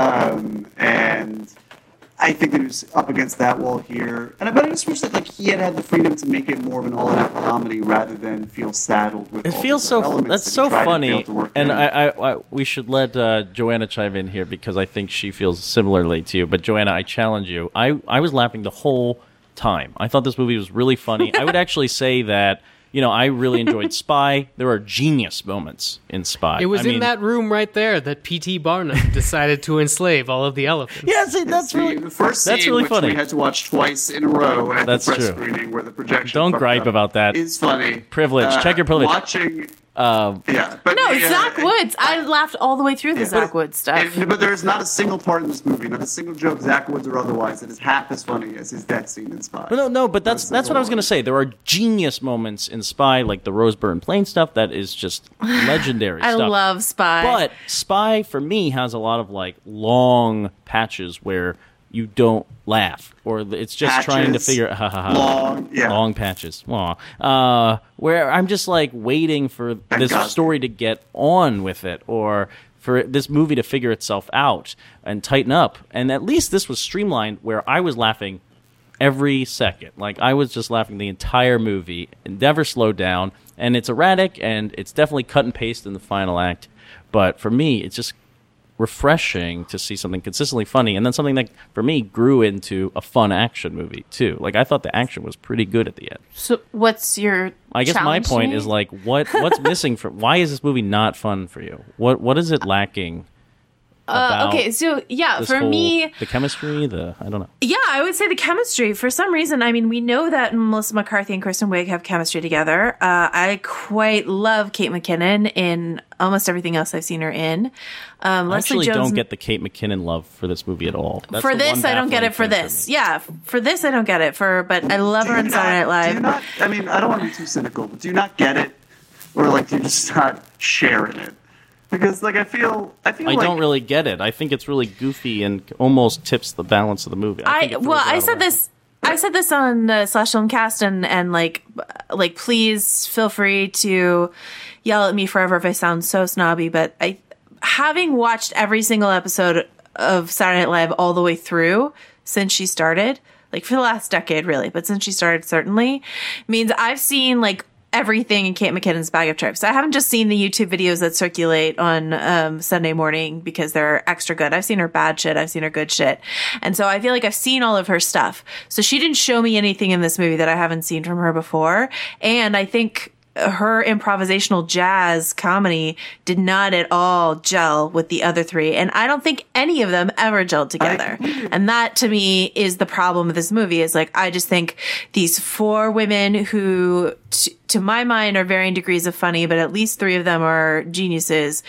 Speaker 4: And I think that he was up against that wall here. But I just wish that he had the freedom to make it more of an all-out comedy rather than feel saddled with.
Speaker 2: It feels so. That's so funny, and I we should let Joanna chime in here because I think she feels similarly to you. But Joanna, I challenge you. I was laughing the whole time. I thought this movie was really funny. I would actually say that. I really enjoyed Spy. There are genius moments in Spy.
Speaker 1: It was in that room right there that P.T. Barnum decided to enslave all of the elephants.
Speaker 2: Yes, that's really
Speaker 4: the first scene,
Speaker 2: that's really funny.
Speaker 4: We had to watch twice in a row at
Speaker 2: that's
Speaker 4: the press
Speaker 2: true.
Speaker 4: screening where the projection.
Speaker 2: Don't gripe about that.
Speaker 4: Is funny.
Speaker 2: Privilege. Check your privilege.
Speaker 4: Watching.
Speaker 3: But Zach Woods. I laughed all the way through the Zach Woods stuff.
Speaker 4: But there's not a single part in this movie, not a single joke, Zach Woods or otherwise, that is half as funny as his death scene in Spy.
Speaker 2: No, but that's what I was going to say. There are genius moments in Spy, like the Rose Byrne Plain stuff, that is just legendary
Speaker 3: I
Speaker 2: stuff.
Speaker 3: love Spy.
Speaker 2: But Spy, for me, has a lot of long patches where you don't laugh, or it's just
Speaker 4: patches,
Speaker 2: trying to figure long patches. Where I'm just waiting for this story to get on with it, or for this movie to figure itself out and tighten up. And at least this was streamlined, where I was laughing every second. I was just laughing the entire movie and never slowed down. And it's erratic, and it's definitely cut and paste in the final act. But for me, it's just refreshing to see something consistently funny, and then something that for me grew into a fun action movie too. I thought the action was pretty good at the end.
Speaker 3: So what's your
Speaker 2: I guess my point is what's missing from why is this movie not fun for you? What is it lacking?
Speaker 3: Okay, so for me,
Speaker 2: the chemistry, I don't know.
Speaker 3: Yeah, I would say the chemistry. For some reason, we know that Melissa McCarthy and Kristen Wiig have chemistry together. I quite love Kate McKinnon in almost everything else I've seen her in.
Speaker 2: I actually don't get the Kate McKinnon love for this movie at all. That's
Speaker 3: for this, I don't get it for this. Yeah, for this, I don't get it. But I love her on Saturday Night Live.
Speaker 4: Do you not, I don't want to be too cynical, but do you not get it? Or do you just not share in it? Because I feel I
Speaker 2: don't really get it. I think it's really goofy and almost tips the balance of the movie.
Speaker 3: I said this on Slash Filmcast and please feel free to yell at me forever if I sound so snobby, but having watched every single episode of Saturday Night Live all the way through since she started, for the last decade really, but since she started certainly, means I've seen everything in Kate McKinnon's bag of tricks. I haven't just seen the YouTube videos that circulate on Sunday morning because they're extra good. I've seen her bad shit. I've seen her good shit. And so I feel like I've seen all of her stuff. So she didn't show me anything in this movie that I haven't seen from her before. And I think her improvisational jazz comedy did not at all gel with the other three. And I don't think any of them ever gelled together. And that to me is the problem with this movie is I just think these four women who to my mind are varying degrees of funny, but at least three of them are geniuses,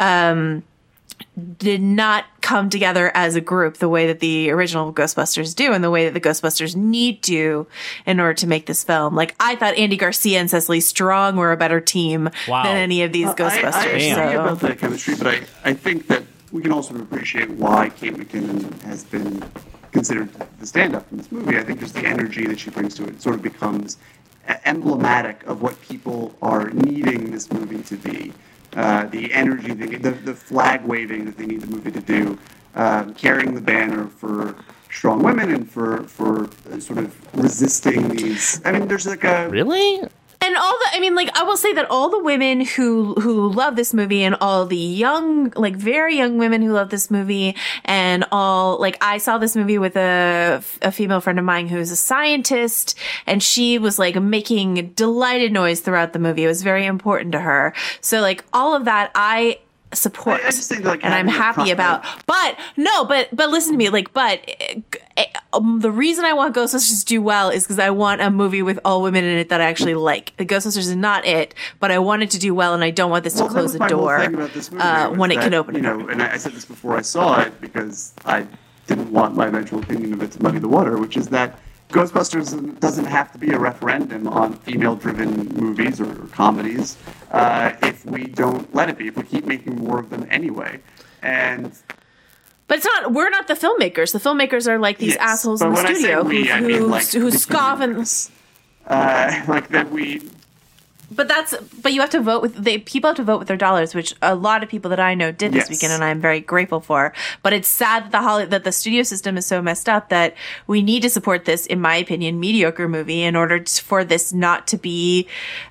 Speaker 3: did not come together as a group the way that the original Ghostbusters do and the way that the Ghostbusters need to in order to make this film. I thought Andy Garcia and Cecily Strong were a better team than any of these Ghostbusters.
Speaker 4: I agree about that chemistry, but I think that we can also appreciate why Kate McKinnon has been considered the stand-up in this movie. I think just the energy that she brings to it sort of becomes emblematic of what people are needing this movie to be. The energy, the flag waving that they need the movie to do, carrying the banner for strong women and for sort of resisting these. There's
Speaker 2: really.
Speaker 3: And I will say that all the women who love this movie and all the young, very young women who love this movie and all, I saw this movie with a female friend of mine who's a scientist and she was making delighted noise throughout the movie. It was very important to her. So all of that I support
Speaker 4: I just think,
Speaker 3: and I'm happy about, but listen to me, the reason I want Ghostbusters to do well is because I want a movie with all women in it that I actually like. The Ghostbusters is not it, but I want it to do well, and I don't want this to close the door when it can open.
Speaker 4: And I said this before I saw it because I didn't want my eventual opinion of it to muddy the water, which is that Ghostbusters doesn't have to be a referendum on female-driven movies or comedies if we don't let it be, if we keep making more of them anyway.
Speaker 3: But it's not. We're not the filmmakers. The filmmakers are like these assholes in the studio who scoff and
Speaker 4: like that we.
Speaker 3: But you have to vote with people have to vote with their dollars, which a lot of people that I know did this weekend, and I'm very grateful for. But it's sad that the studio system is so messed up that we need to support this, in my opinion, mediocre movie in order for this not to be,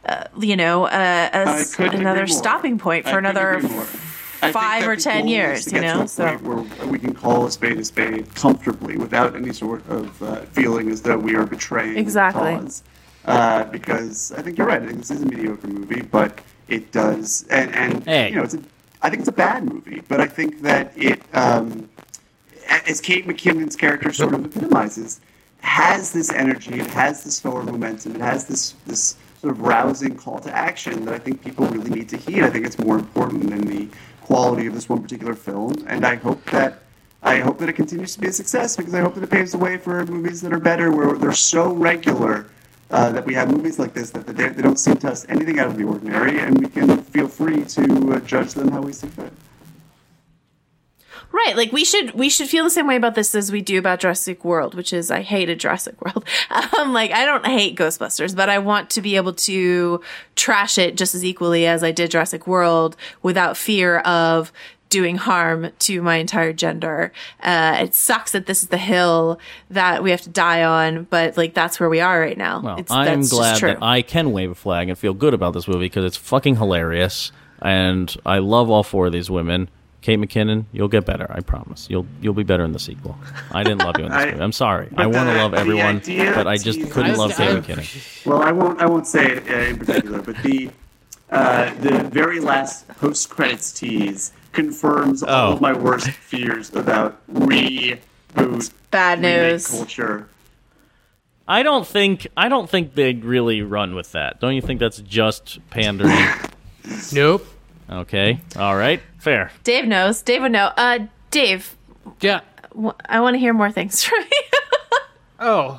Speaker 3: another stopping point for another 5 or 10 years.
Speaker 4: So where we can call a spade comfortably without any sort of feeling as though we are betraying the cause. Because I think you're right. I think this is a mediocre movie, but it does, and I think it's a bad movie. But I think that it, as Kate McKinnon's character sort of epitomizes, has this energy, it has this forward momentum, it has this sort of rousing call to action that I think people really need to heed. I think it's more important than the quality of this one particular film, and I hope that it continues to be a success, because I hope that it paves the way for movies that are better, where they're so regular. That we have movies like this that they don't seem to us anything out of the ordinary, and we can feel free to judge them how we see fit.
Speaker 3: Right, like we should feel the same way about this as we do about Jurassic World, which is I hated Jurassic World. I don't hate Ghostbusters, but I want to be able to trash it just as equally as I did Jurassic World without fear of doing harm to my entire gender. It sucks that this is the hill that we have to die on, but that's where we are right now.
Speaker 2: Well, I'm glad that I can wave a flag and feel good about this movie because it's fucking hilarious, and I love all 4 of these women. Kate McKinnon, you'll get better. I promise. You'll be better in the sequel. I didn't love you in this movie. I'm sorry. I want to love everyone, but I just couldn't love Kate McKinnon.
Speaker 4: Well, I won't say it in particular, but the very last post-credits tease confirms all of my worst fears about reboot
Speaker 3: bad news
Speaker 4: culture.
Speaker 2: I don't think they'd really run with that. Don't you think that's just pandering?
Speaker 1: Nope.
Speaker 2: Okay. All right. Fair.
Speaker 3: Dave knows. Dave would know. Dave.
Speaker 1: Yeah.
Speaker 3: I want to hear more things from you.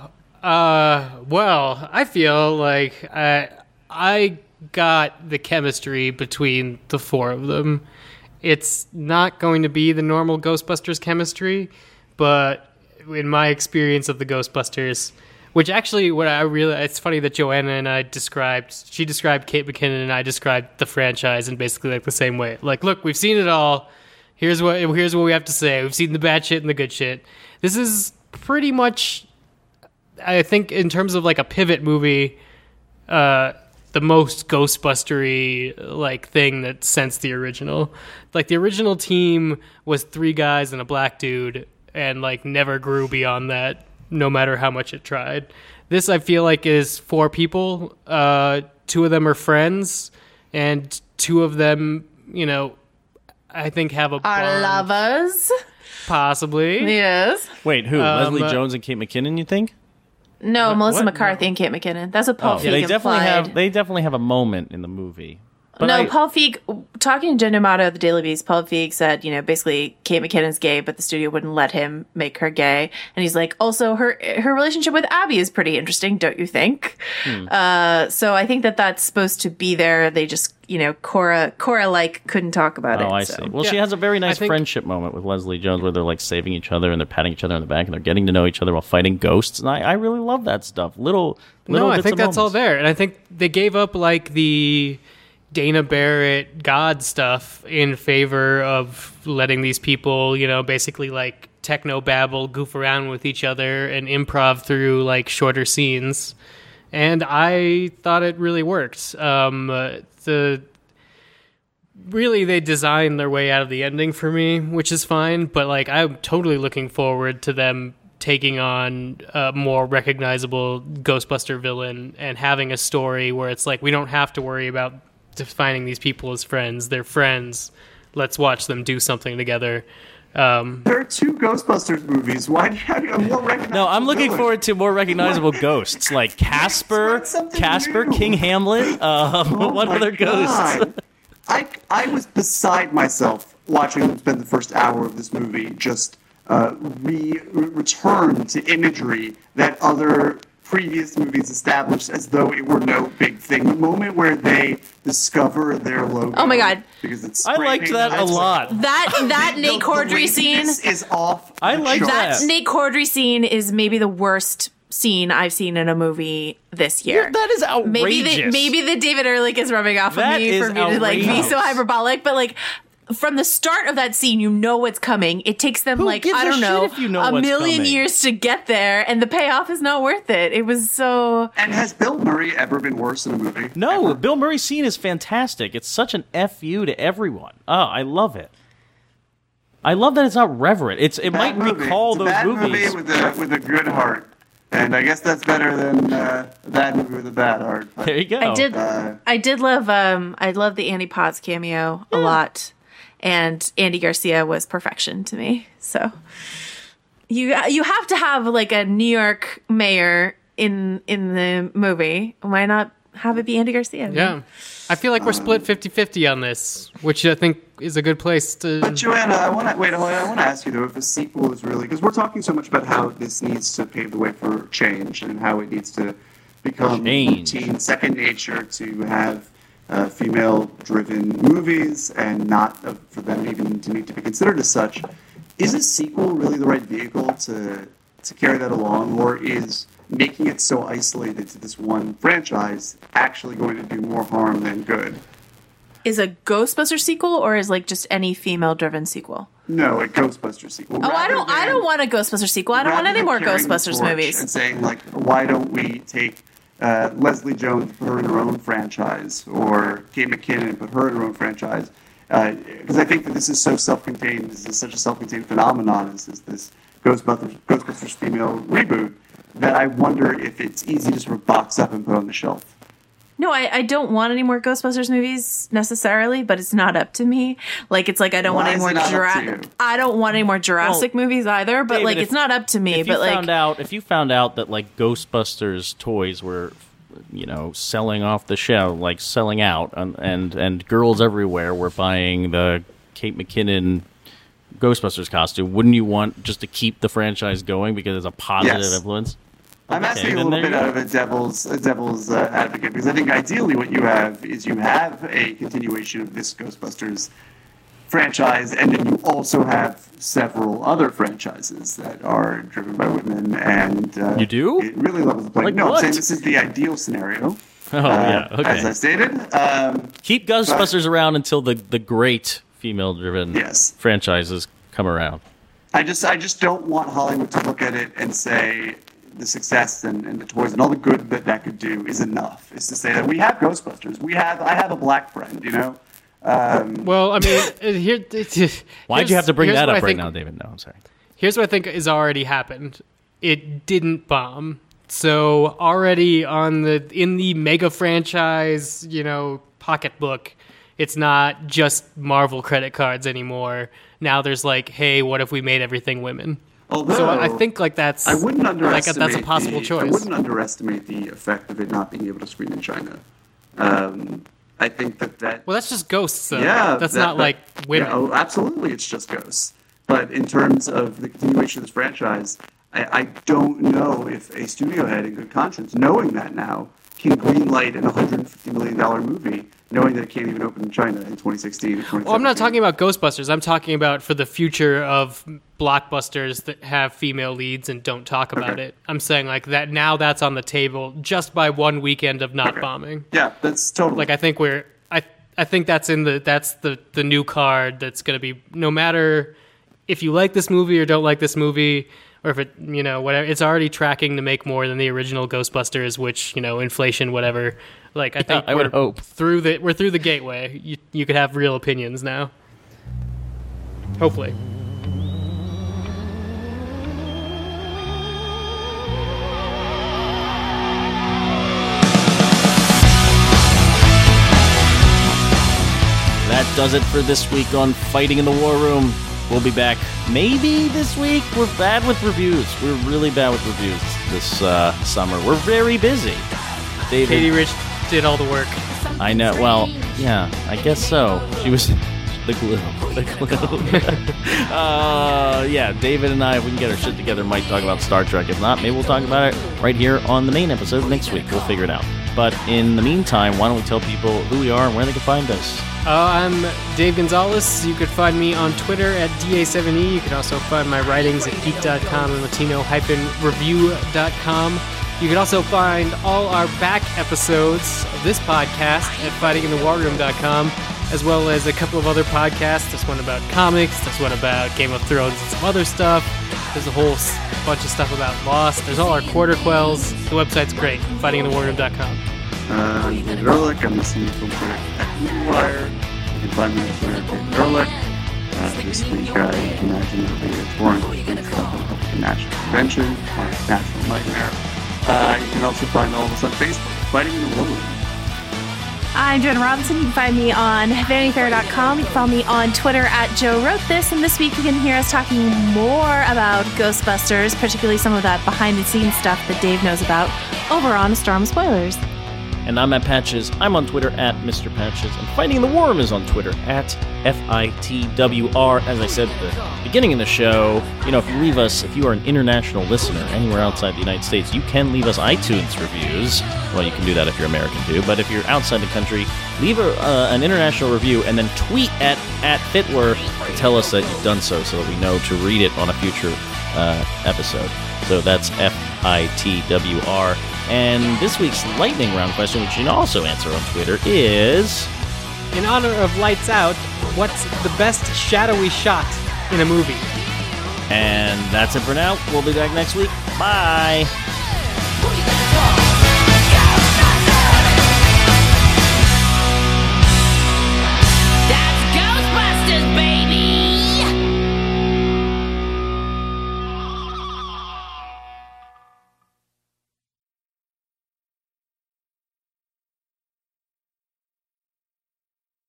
Speaker 1: Well, I feel like I got the chemistry between the 4 of them. It's not going to be the normal Ghostbusters chemistry, but in my experience of the Ghostbusters, which actually it's funny that Joanna and I she described Kate McKinnon and I described the franchise in basically the same way. Look, we've seen it all. Here's what we have to say. We've seen the bad shit and the good shit. This is pretty much, I think, in terms of a pivot movie, the most Ghostbustery thing that since the original. The original team was 3 guys and a black dude, and never grew beyond that, no matter how much it tried. This, I feel is 4 people. 2 of them are friends, and 2 of them, I think have a bond.
Speaker 3: Are lovers?
Speaker 1: Possibly.
Speaker 3: Yes.
Speaker 2: Wait, who? Leslie Jones and Kate McKinnon, you think?
Speaker 3: No, Melissa McCarthy and Kate McKinnon. That's what Paul Feig implied.
Speaker 2: They definitely have a moment in the movie.
Speaker 3: But Paul Feig, talking to Jen D'Amato of the Daily Beast, Paul Feig said, basically Kate McKinnon's gay, but the studio wouldn't let him make her gay. And he's like, also her relationship with Abby is pretty interesting, don't you think? So I think that's supposed to be there. They just, Cora couldn't talk about it.
Speaker 2: Oh, I see. Well, she has a very nice friendship moment with Leslie Jones where they're saving each other and they're patting each other on the back and they're getting to know each other while fighting ghosts. And I really love that stuff. Little
Speaker 1: I think that's
Speaker 2: moments.
Speaker 1: all there. And I think they gave up the Dana Barrett God stuff in favor of letting these people, basically techno babble, goof around with each other and improv through shorter scenes. And I thought it really worked. They designed their way out of the ending for me, which is fine. But I'm totally looking forward to them taking on a more recognizable Ghostbuster villain and having a story where it's we don't have to worry about defining these people as friends. They're friends. Let's watch them do something together.
Speaker 4: There are 2 Ghostbusters movies. Why do you have a more recognizable
Speaker 2: No, I'm looking
Speaker 4: villain?
Speaker 2: forward to more recognizable ghosts like Casper, King Hamlet. What other ghosts?
Speaker 4: I was beside myself watching them spend the first hour of this movie just return to imagery that other previous movies established as though it were no big thing. The moment where they discover their logo.
Speaker 3: Oh my God.
Speaker 4: Because it's
Speaker 2: I liked that a lot.
Speaker 3: That Nate Cordry scene
Speaker 4: is off.
Speaker 2: I like
Speaker 3: that.
Speaker 2: that.
Speaker 3: Nate Cordry scene is maybe the worst scene I've seen in a movie this year.
Speaker 2: Yeah, that is outrageous.
Speaker 3: Maybe the David Ehrlich is rubbing off on me for me to like be so hyperbolic, but like from the start of that scene, you know what's coming. It takes them
Speaker 2: Who
Speaker 3: like,
Speaker 2: gives
Speaker 3: I don't
Speaker 2: a
Speaker 3: know,
Speaker 2: shit if you know
Speaker 3: a
Speaker 2: what's
Speaker 3: million
Speaker 2: coming?
Speaker 3: years to get there, and the payoff is not worth it. It was so...
Speaker 4: And has Bill Murray ever been worse in a movie?
Speaker 2: No,
Speaker 4: Ever?
Speaker 2: Bill Murray's scene is fantastic. It's such an FU to everyone. Oh, I love it. I love that it's not reverent. It might recall those movies.
Speaker 4: Movie with a good heart. And I guess that's better than a bad movie with a bad heart. But,
Speaker 2: There you go.
Speaker 3: I did love the Andy Potts cameo a lot, and Andy Garcia was perfection to me. So you have to have like a New York mayor in the movie. Why not have it be Andy Garcia?
Speaker 1: Yeah. I feel like we're split 50-50 on this, which I think is a good place to...
Speaker 4: But Joanna, I want to ask you though, if a sequel is really, because we're talking so much about how this needs to pave the way for change and how it needs to become routine, second nature to have female-driven movies and not for them even to need to be considered as such. Is a sequel really the right vehicle to carry that along, or is making it so isolated to this one franchise actually going to do more harm than good?
Speaker 3: Is a Ghostbusters sequel, or is like just any female-driven sequel?
Speaker 4: No, a Ghostbusters sequel.
Speaker 3: Oh, I don't want a Ghostbusters sequel. I don't want any more Ghostbusters movies.
Speaker 4: And saying like, why don't we take Leslie Jones, put her in her own franchise, or Kate McKinnon, put her in her own franchise? Because I think that this is so self-contained. This is such a self-contained phenomenon. This is this Ghostbusters female reboot that I wonder if it's easy to sort of box up and put on the shelf.
Speaker 3: No, I don't want any more Ghostbusters movies necessarily, but it's not up to me. Like, it's like I don't want any more I don't want any more Jurassic movies either, but
Speaker 2: David,
Speaker 3: like it's not up to me.
Speaker 2: If
Speaker 3: but like
Speaker 2: if you found out that like Ghostbusters toys were, selling off the shelf, like selling out, and girls everywhere were buying the Kate McKinnon Ghostbusters costume, wouldn't you want just to keep the franchise going because it's a positive influence?
Speaker 4: I'm asking a little bit out of a devil's advocate, because I think ideally what you have is you have a continuation of this Ghostbusters franchise, and then you also have several other franchises that are driven by women, and
Speaker 2: you do?
Speaker 4: It really levels the playing.
Speaker 2: Like
Speaker 4: no,
Speaker 2: what?
Speaker 4: I'm saying this is the ideal scenario.
Speaker 2: Oh, yeah, okay.
Speaker 4: As I stated.
Speaker 2: Keep Ghostbusters around until the great female-driven franchises come around.
Speaker 4: I just don't want Hollywood to look at it and say the success and the toys and all the good that could do is enough. Is to say that we have Ghostbusters. I have a black friend,
Speaker 1: well, I mean,
Speaker 2: why'd you have to bring that up right now, David? No, I'm sorry.
Speaker 1: Here's what I think has already happened. It didn't bomb. So already in the mega franchise, pocketbook, it's not just Marvel credit cards anymore. Now there's like, hey, what if we made everything women?
Speaker 4: Although,
Speaker 1: so I think that's
Speaker 4: I wouldn't underestimate
Speaker 1: that's a possible choice.
Speaker 4: I wouldn't underestimate the effect of it not being able to screen in China. I think that
Speaker 1: well, that's just Ghosts, though.
Speaker 4: Yeah,
Speaker 1: that's not like women.
Speaker 4: Yeah, absolutely, it's just Ghosts. But in terms of the continuation of this franchise, I don't know if a studio head in good conscience, knowing that now, can greenlight an $150 million movie, knowing that it can't even open in China in 2016 or 2017.
Speaker 1: Well, I'm not talking about Ghostbusters. I'm talking about for the future of blockbusters that have female leads and don't talk about it. I'm saying like that now that's on the table just by one weekend of not bombing.
Speaker 4: Yeah, that's totally.
Speaker 1: Like I think that's the new card that's going to be, no matter if you like this movie or don't like this movie, or if it, whatever, it's already tracking to make more than the original Ghostbusters, which, inflation, whatever. Like, I think
Speaker 2: I would hope.
Speaker 1: we're through the gateway. You could have real opinions now. Hopefully.
Speaker 2: That does it for this week on Fighting in the War Room. We'll be back maybe this week. We're bad with reviews. We're really bad with reviews this summer. We're very busy. David,
Speaker 1: Katie Rich did all the work.
Speaker 2: I know. Well, yeah, I guess so. The glue. Yeah, David and I, if we can get our shit together, might talk about Star Trek. If not, maybe we'll talk about it right here on the main episode next week. We'll figure it out. But in the meantime, why don't we tell people who we are and where they can find us?
Speaker 1: I'm Dave Gonzalez. You could find me on Twitter at DA7E. You can also find my writings at geek.com and latino-review.com. You can also find all our back episodes of this podcast at fightinginthewarroom.com, as well as a couple of other podcasts. This one about comics, this one about Game of Thrones and some other stuff. There's a whole bunch of stuff about Lost. There's all our quarter quells. The website's great, fightinginthewarroom.com.
Speaker 4: I'm David Ehrlich. I'm the CEO from Twitter at Wire. You can find me on Twitter at David Ehrlich. This week, I imagine it'll be a touring week of the National Convention, my National Nightmare. You can also find all of us on Facebook, Fighting in the War Room.
Speaker 3: I'm Joanna Robinson. You can find me on VanityFair.com. You can follow me on Twitter at Joe Wrote This. And this week you can hear us talking more about Ghostbusters, particularly some of that behind-the-scenes stuff that Dave knows about, over on A Storm of Spoilers.
Speaker 2: And I'm Matt Patches. I'm on Twitter at Mr. Patches. And Fighting in the War Room is on Twitter at FITWR. As I said at the beginning of the show, if you are an international listener anywhere outside the United States, you can leave us iTunes reviews. Well, you can do that if you're American too. But if you're outside the country, leave an international review and then tweet at Fitwer and tell us that you've done so that we know to read it on a future episode. So that's FITWR. And this week's lightning round question, which you can also answer on Twitter, is...
Speaker 1: In honor of Lights Out, what's the best shadowy shot in a movie?
Speaker 2: And that's it for now. We'll be back next week. Bye!